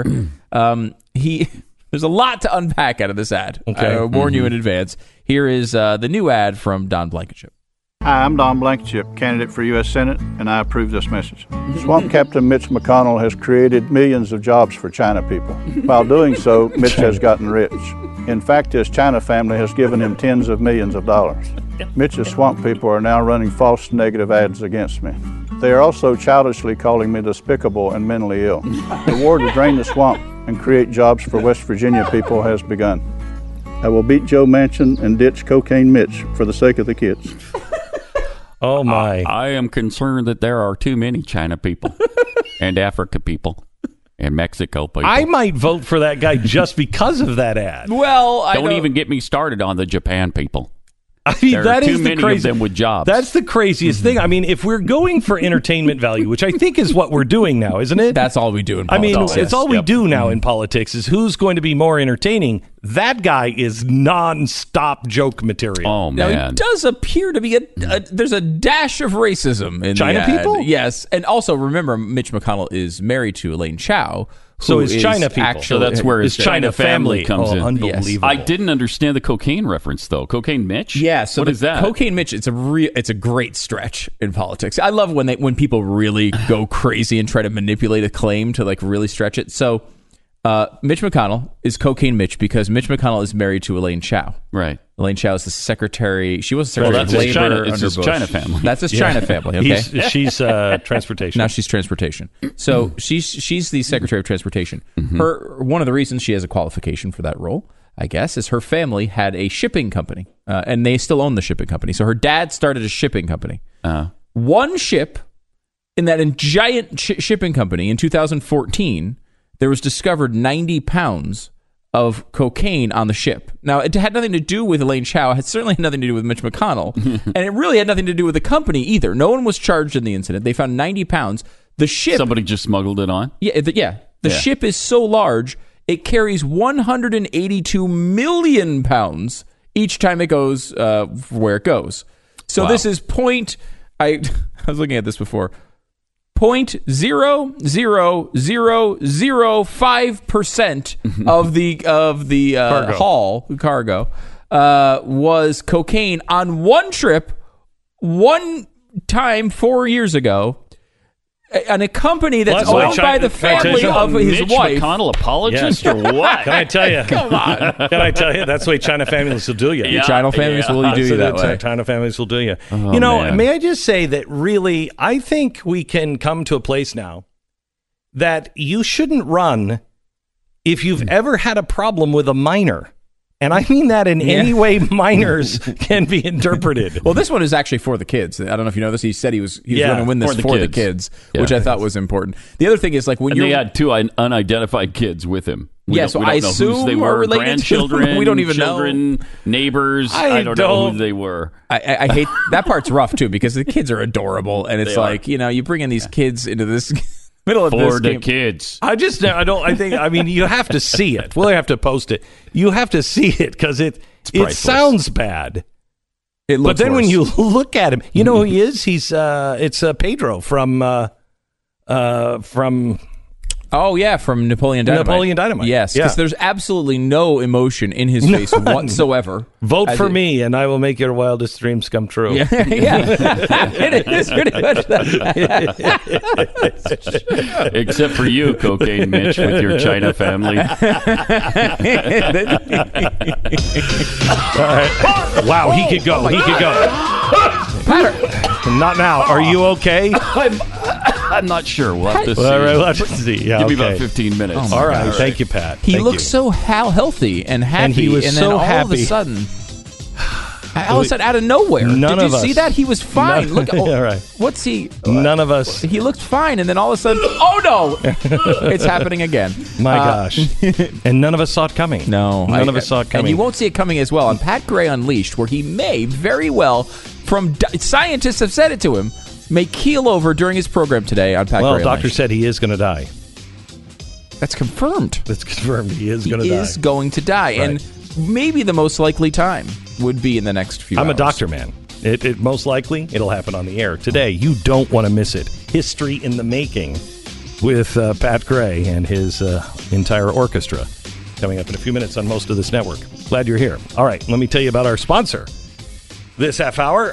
There's a lot to unpack out of this ad. Okay. I warn you in advance. Here is the new ad from Don Blankenship. Hi, I'm Don Blankenship, candidate for U.S. Senate, and I approve this message. Swamp Captain Mitch McConnell has created millions of jobs for China people. While doing so, Mitch has gotten rich. In fact, his China family has given him tens of millions of dollars. Mitch's swamp people are now running false negative ads against me. They are also childishly calling me despicable and mentally ill. The war to drain the swamp and create jobs for West Virginia people has begun. I will beat Joe Manchin and ditch Cocaine Mitch for the sake of the kids. Oh, my. I am concerned that there are too many China people and Africa people and Mexico people. I might vote for that guy just because of that ad. Well, Don't even get me started on the Japan people. I mean, there that are too is the many crazy, of them with jobs. That's the craziest thing. I mean, if we're going for entertainment value, which I think is what we're doing now, isn't it? That's all we do in I politics. mean, it's all we do now in politics is who's going to be more entertaining. That guy is non-stop joke material. Oh, Now, man. he does appear to be there's a dash of racism in China the ad. people? Yes. And also, remember, Mitch McConnell is married to Elaine Chao. So who it's is China people. Actually, So that's where his China family comes in. Unbelievable. I didn't understand the cocaine reference, though. Cocaine Mitch? Yeah, so what is that? Cocaine Mitch, it's a great stretch in politics. I love when people really go crazy and try to manipulate a claim to really stretch it. So Mitch McConnell is Cocaine Mitch because Mitch McConnell is married to Elaine Chao. Right. Elaine Chao is the secretary. She was the secretary that's of his Labor China- it's under his Bush. China family. That's his China family. Okay, she's transportation. now she's transportation. So she's the secretary of transportation. One of the reasons she has a qualification for that role, I guess, is her family had a shipping company, and they still own the shipping company. So her dad started a shipping company. One ship in that giant shipping company in 2014, there was discovered 90 pounds of cocaine on the ship. Now, it had nothing to do with Elaine Chao. It certainly had nothing to do with Mitch McConnell. And it really had nothing to do with the company either. No one was charged in the incident. They found 90 pounds. The ship... Somebody just smuggled it on? Yeah. The ship is so large, it carries 182 million pounds each time it goes where it goes. So this is I was looking at this before. 0.00005% of the cargo was cocaine on one trip, one time 4 years ago, on a company that's owned by the family of his wife. Mitch McConnell apologist or what? Can I tell you? Come on. Can I tell you? That's the way China families will do you. Yeah, China families will do you that way. China families will do you. Oh, man. May I just say that really, I think we can come to a place now that you shouldn't run if you've ever had a problem with a minor. And I mean that in any way minors can be interpreted. Well, this one is actually for the kids. I don't know if you know this. He said he was going to win this for the kids, which I thought was important. The other thing is when they had two unidentified kids with him. So I assume they were related grandchildren. To we don't even know neighbors. I don't know who they were. I hate that part's rough too because the kids are adorable, and it's you bring in these kids into this. Middle of for this the game. kids. I mean, you have to see it. We'll have to post it. You have to see it because it sounds bad. It looks but then worse. when you look at him, you know who he is? He's it's Pedro from from Napoleon Dynamite. Yes, because there's absolutely no emotion in his face whatsoever. Vote for me, and I will make your wildest dreams come true. Yeah. It is pretty much that. Except for you, Cocaine Mitch, with your China family. All right. Wow, he could go. He could go. Not now. Are you okay? I'm not sure. We'll have to see. All right, let's see. Yeah, Give me about 15 minutes. All right. Thank you, Pat. He looks so healthy and happy. And he was then so all happy. All of a sudden, out of nowhere. Did you see that? He was fine. Look, all right. What's he? None of us. He looked fine, and then all of a sudden, oh no! It's happening again. My gosh. And none of us saw it coming. No. None of us saw it coming. And you won't see it coming as well on Pat Gray Unleashed, where he may very well, scientists have said it to him, may keel over during his program today on Pat Gray. Well, doctor said he is going to die. That's confirmed. That's confirmed. He is going to die. He is going to die. Right. And maybe the most likely time would be in the next few hours. I'm a doctor, man. It most likely, it'll happen on the air today. You don't want to miss it. History in the making with Pat Gray and his entire orchestra. Coming up in a few minutes on most of this network. Glad you're here. All right, let me tell you about our sponsor this half hour.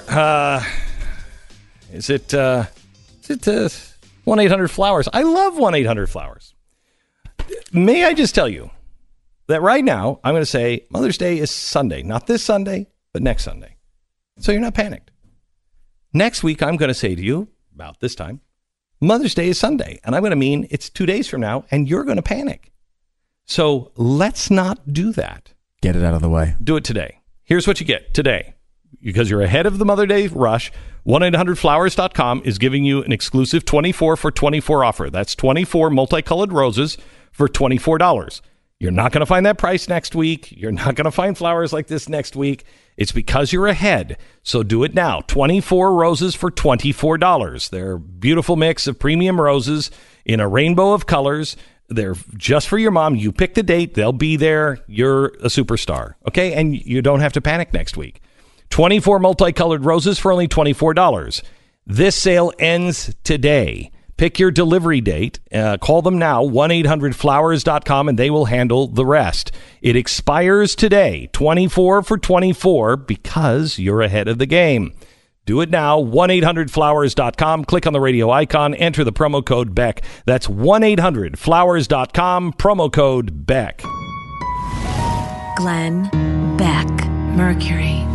Is it 1-800-Flowers? I love 1-800-Flowers. May I just tell you that right now, I'm going to say Mother's Day is Sunday. Not this Sunday, but next Sunday. So you're not panicked. Next week, I'm going to say to you, about this time, Mother's Day is Sunday. And I'm going to mean it's 2 days from now, and you're going to panic. So let's not do that. Get it out of the way. Do it today. Here's what you get today. Because you're ahead of the Mother's Day rush, 1-800-Flowers.com is giving you an exclusive 24 for 24 offer. That's 24 multicolored roses for $24. You're not going to find that price next week. You're not going to find flowers like this next week. It's because you're ahead. So do it now. 24 roses for $24. They're a beautiful mix of premium roses in a rainbow of colors. They're just for your mom. You pick the date. They'll be there. You're a superstar. Okay? And you don't have to panic next week. 24 multicolored roses for only $24. This sale ends today. Pick your delivery date. Call them now, 1-800-Flowers.com, and they will handle the rest. It expires today, 24 for 24, because you're ahead of the game. Do it now, 1-800-Flowers.com. Click on the radio icon. Enter the promo code BECK. That's 1-800-Flowers.com, promo code BECK. Glenn Beck, Mercury.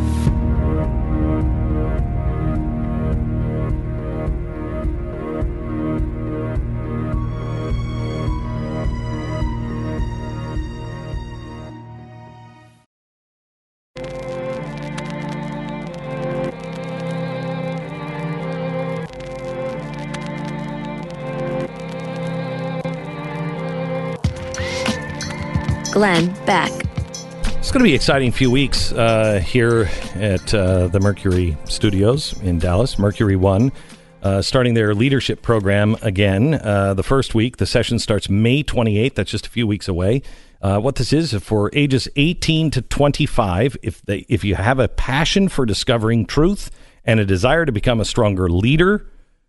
Glenn Beck. It's going to be an exciting few weeks here at the Mercury Studios in Dallas, Mercury One, starting their leadership program again. The first week, the session starts May 28th. That's just a few weeks away. What this is for ages 18 to 25, if you have a passion for discovering truth and a desire to become a stronger leader,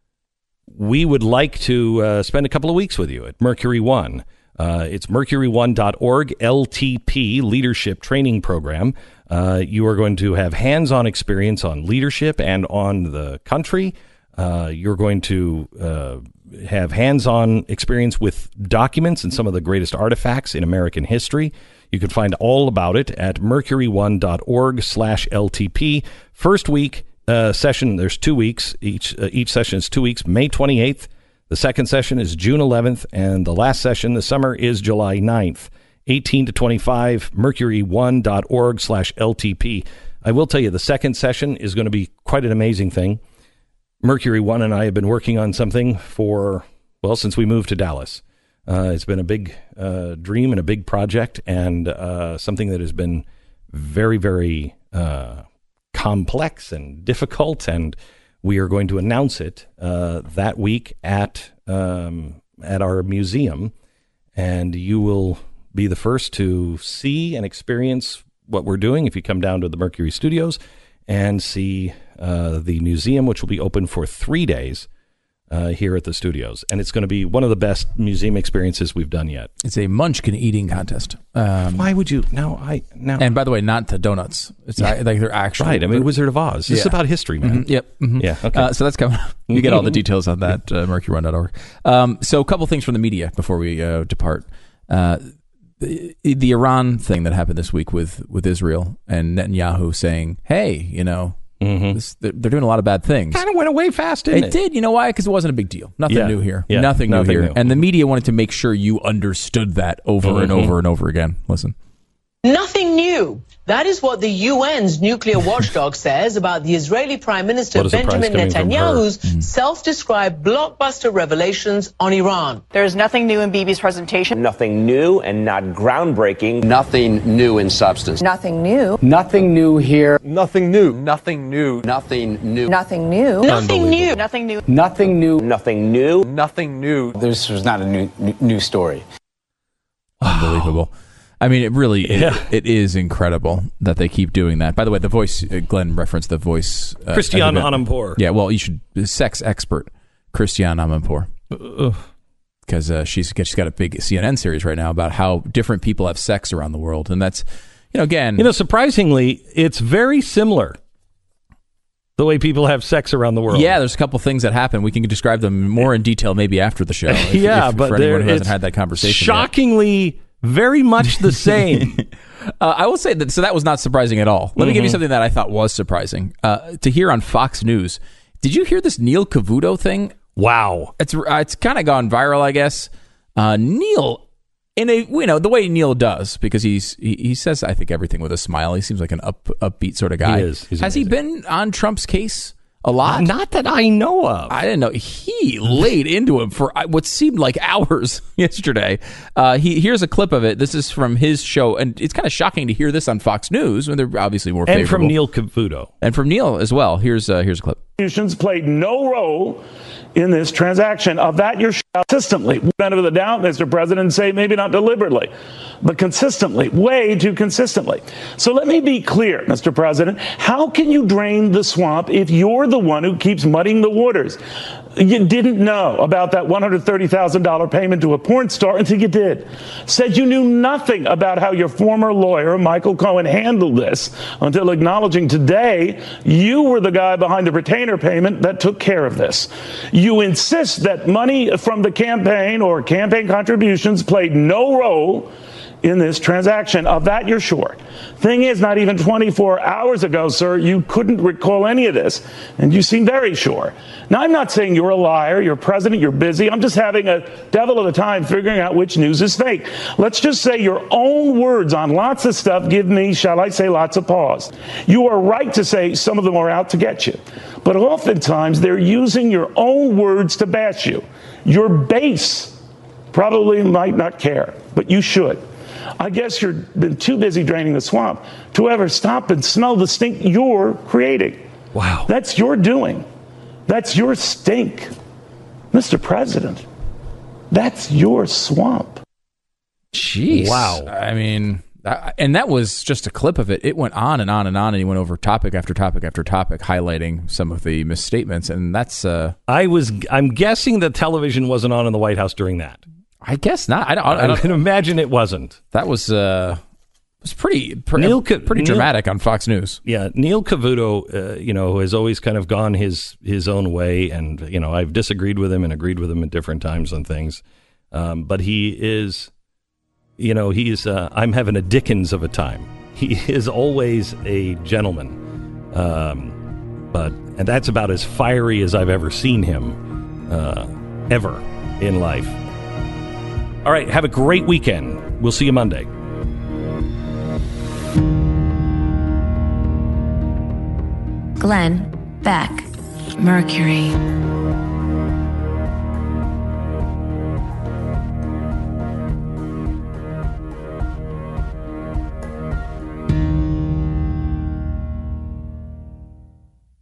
we would like to spend a couple of weeks with you at Mercury One. It's mercury1.org, LTP, Leadership Training Program. You are going to have hands-on experience on leadership and on the country. You're going to have hands-on experience with documents and some of the greatest artifacts in American history. You can find all about it at mercury1.org/LTP. First week session, there's 2 weeks. Each session is 2 weeks, May 28th. The second session is June 11th, and the last session this summer is July 9th. 18 to 25, mercury1.org/LTP. I will tell you, the second session is going to be quite an amazing thing. Mercury One and I have been working on something since we moved to Dallas. It's been a big dream and a big project, and something that has been very, very complex and difficult, and we are going to announce it that week at our museum, and you will be the first to see and experience what we're doing if you come down to the Mercury Studios and see the museum, which will be open for 3 days here at the studios. And it's going to be one of the best museum experiences we've done yet. It's a munchkin eating contest. Why would you? And by the way, not the donuts. It's like they're actually right. I mean, Wizard of Oz. This is about history, man. Mm-hmm. Yep. Mm-hmm. Yeah. Okay. So that's coming up. You get all the details on that, mercury1.org. So a couple things from the media before we depart. The Iran thing that happened this week with Israel and Netanyahu saying, hey, they're doing a lot of bad things. Kind of went away fast, didn't it? It did. You know why? Because it wasn't a big deal. Nothing new here. Yeah. Nothing new here. And the media wanted to make sure you understood that over and over and over again. Listen. Nothing new. That is what the UN's nuclear watchdog says about the Israeli Prime Minister Benjamin Netanyahu's self-described blockbuster revelations on Iran. There's nothing new in Bibi's presentation. Nothing new and not groundbreaking. Nothing new in substance. Nothing new. Nothing new here. Nothing new. Nothing new. Nothing new. Nothing new. Nothing new. Nothing new. Nothing new. Nothing new. Nothing new. This was not a new story. Unbelievable. I mean, it really it is incredible that they keep doing that. By the way, the voice, Glenn referenced the voice. Christiane Amanpour. Yeah, well, you should, sex expert, Christiane Amanpour. Because she's got a big CNN series right now about how different people have sex around the world. And that's, again. Surprisingly, it's very similar. The way people have sex around the world. Yeah, there's a couple things that happen. We can describe them more in detail maybe after the show. But for anyone who hasn't had that conversation shockingly yet. Very much the same. I will say that, so that was not surprising at all. Let me give you something that I thought was surprising. To hear on Fox News. Did you hear this Neil Cavuto thing? Wow. It's kind of gone viral, I guess. Neil, in a the way Neil does, because he says, I think, everything with a smile. He seems like an upbeat sort of guy. He is. Has he been on Trump's case a lot? Not that I know of. I didn't know. He laid into him for what seemed like hours yesterday. Here's a clip of it. This is from his show, and it's kind of shocking to hear this on Fox News when they're obviously more favorable. And from Neil Cavuto. And from Neil as well. Here's a clip. Played no role in this transaction. Of that, you're consistently. Benefit of the doubt, Mr. President, say maybe not deliberately, but consistently, way too consistently. So let me be clear, Mr. President. How can you drain the swamp if you're the one who keeps muddying the waters? You didn't know about that $130,000 payment to a porn star until you did. Said you knew nothing about how your former lawyer, Michael Cohen, handled this until acknowledging today you were the guy behind the retainer payment that took care of this. You insist that money from the campaign or campaign contributions played no role in this transaction. Of that, you're sure. Thing is, not even 24 hours ago, sir, you couldn't recall any of this, and you seem very sure. Now, I'm not saying you're a liar, you're president, you're busy. I'm just having a devil of a time figuring out which news is fake. Let's just say your own words on lots of stuff give me, shall I say, lots of pause. You are right to say some of them are out to get you, but oftentimes they're using your own words to bash you. Your base probably might not care, but you should. I guess you've been too busy draining the swamp to ever stop and smell the stink you're creating. Wow. That's your doing. That's your stink. Mr. President, that's your swamp. Jeez. Wow. I mean, and that was just a clip of it. It went on and on and on, and he went over topic after topic after topic, highlighting some of the misstatements. And that's... I'm guessing that television wasn't on in the White House during that. I guess not. I can imagine it wasn't. That was pretty dramatic on Fox News. Yeah, Neil Cavuto, who has always kind of gone his own way, and I've disagreed with him and agreed with him at different times on things. But he is, I'm having a Dickens of a time. He is always a gentleman, and that's about as fiery as I've ever seen him, ever in life. All right, have a great weekend. We'll see you Monday. Glenn Beck, Mercury.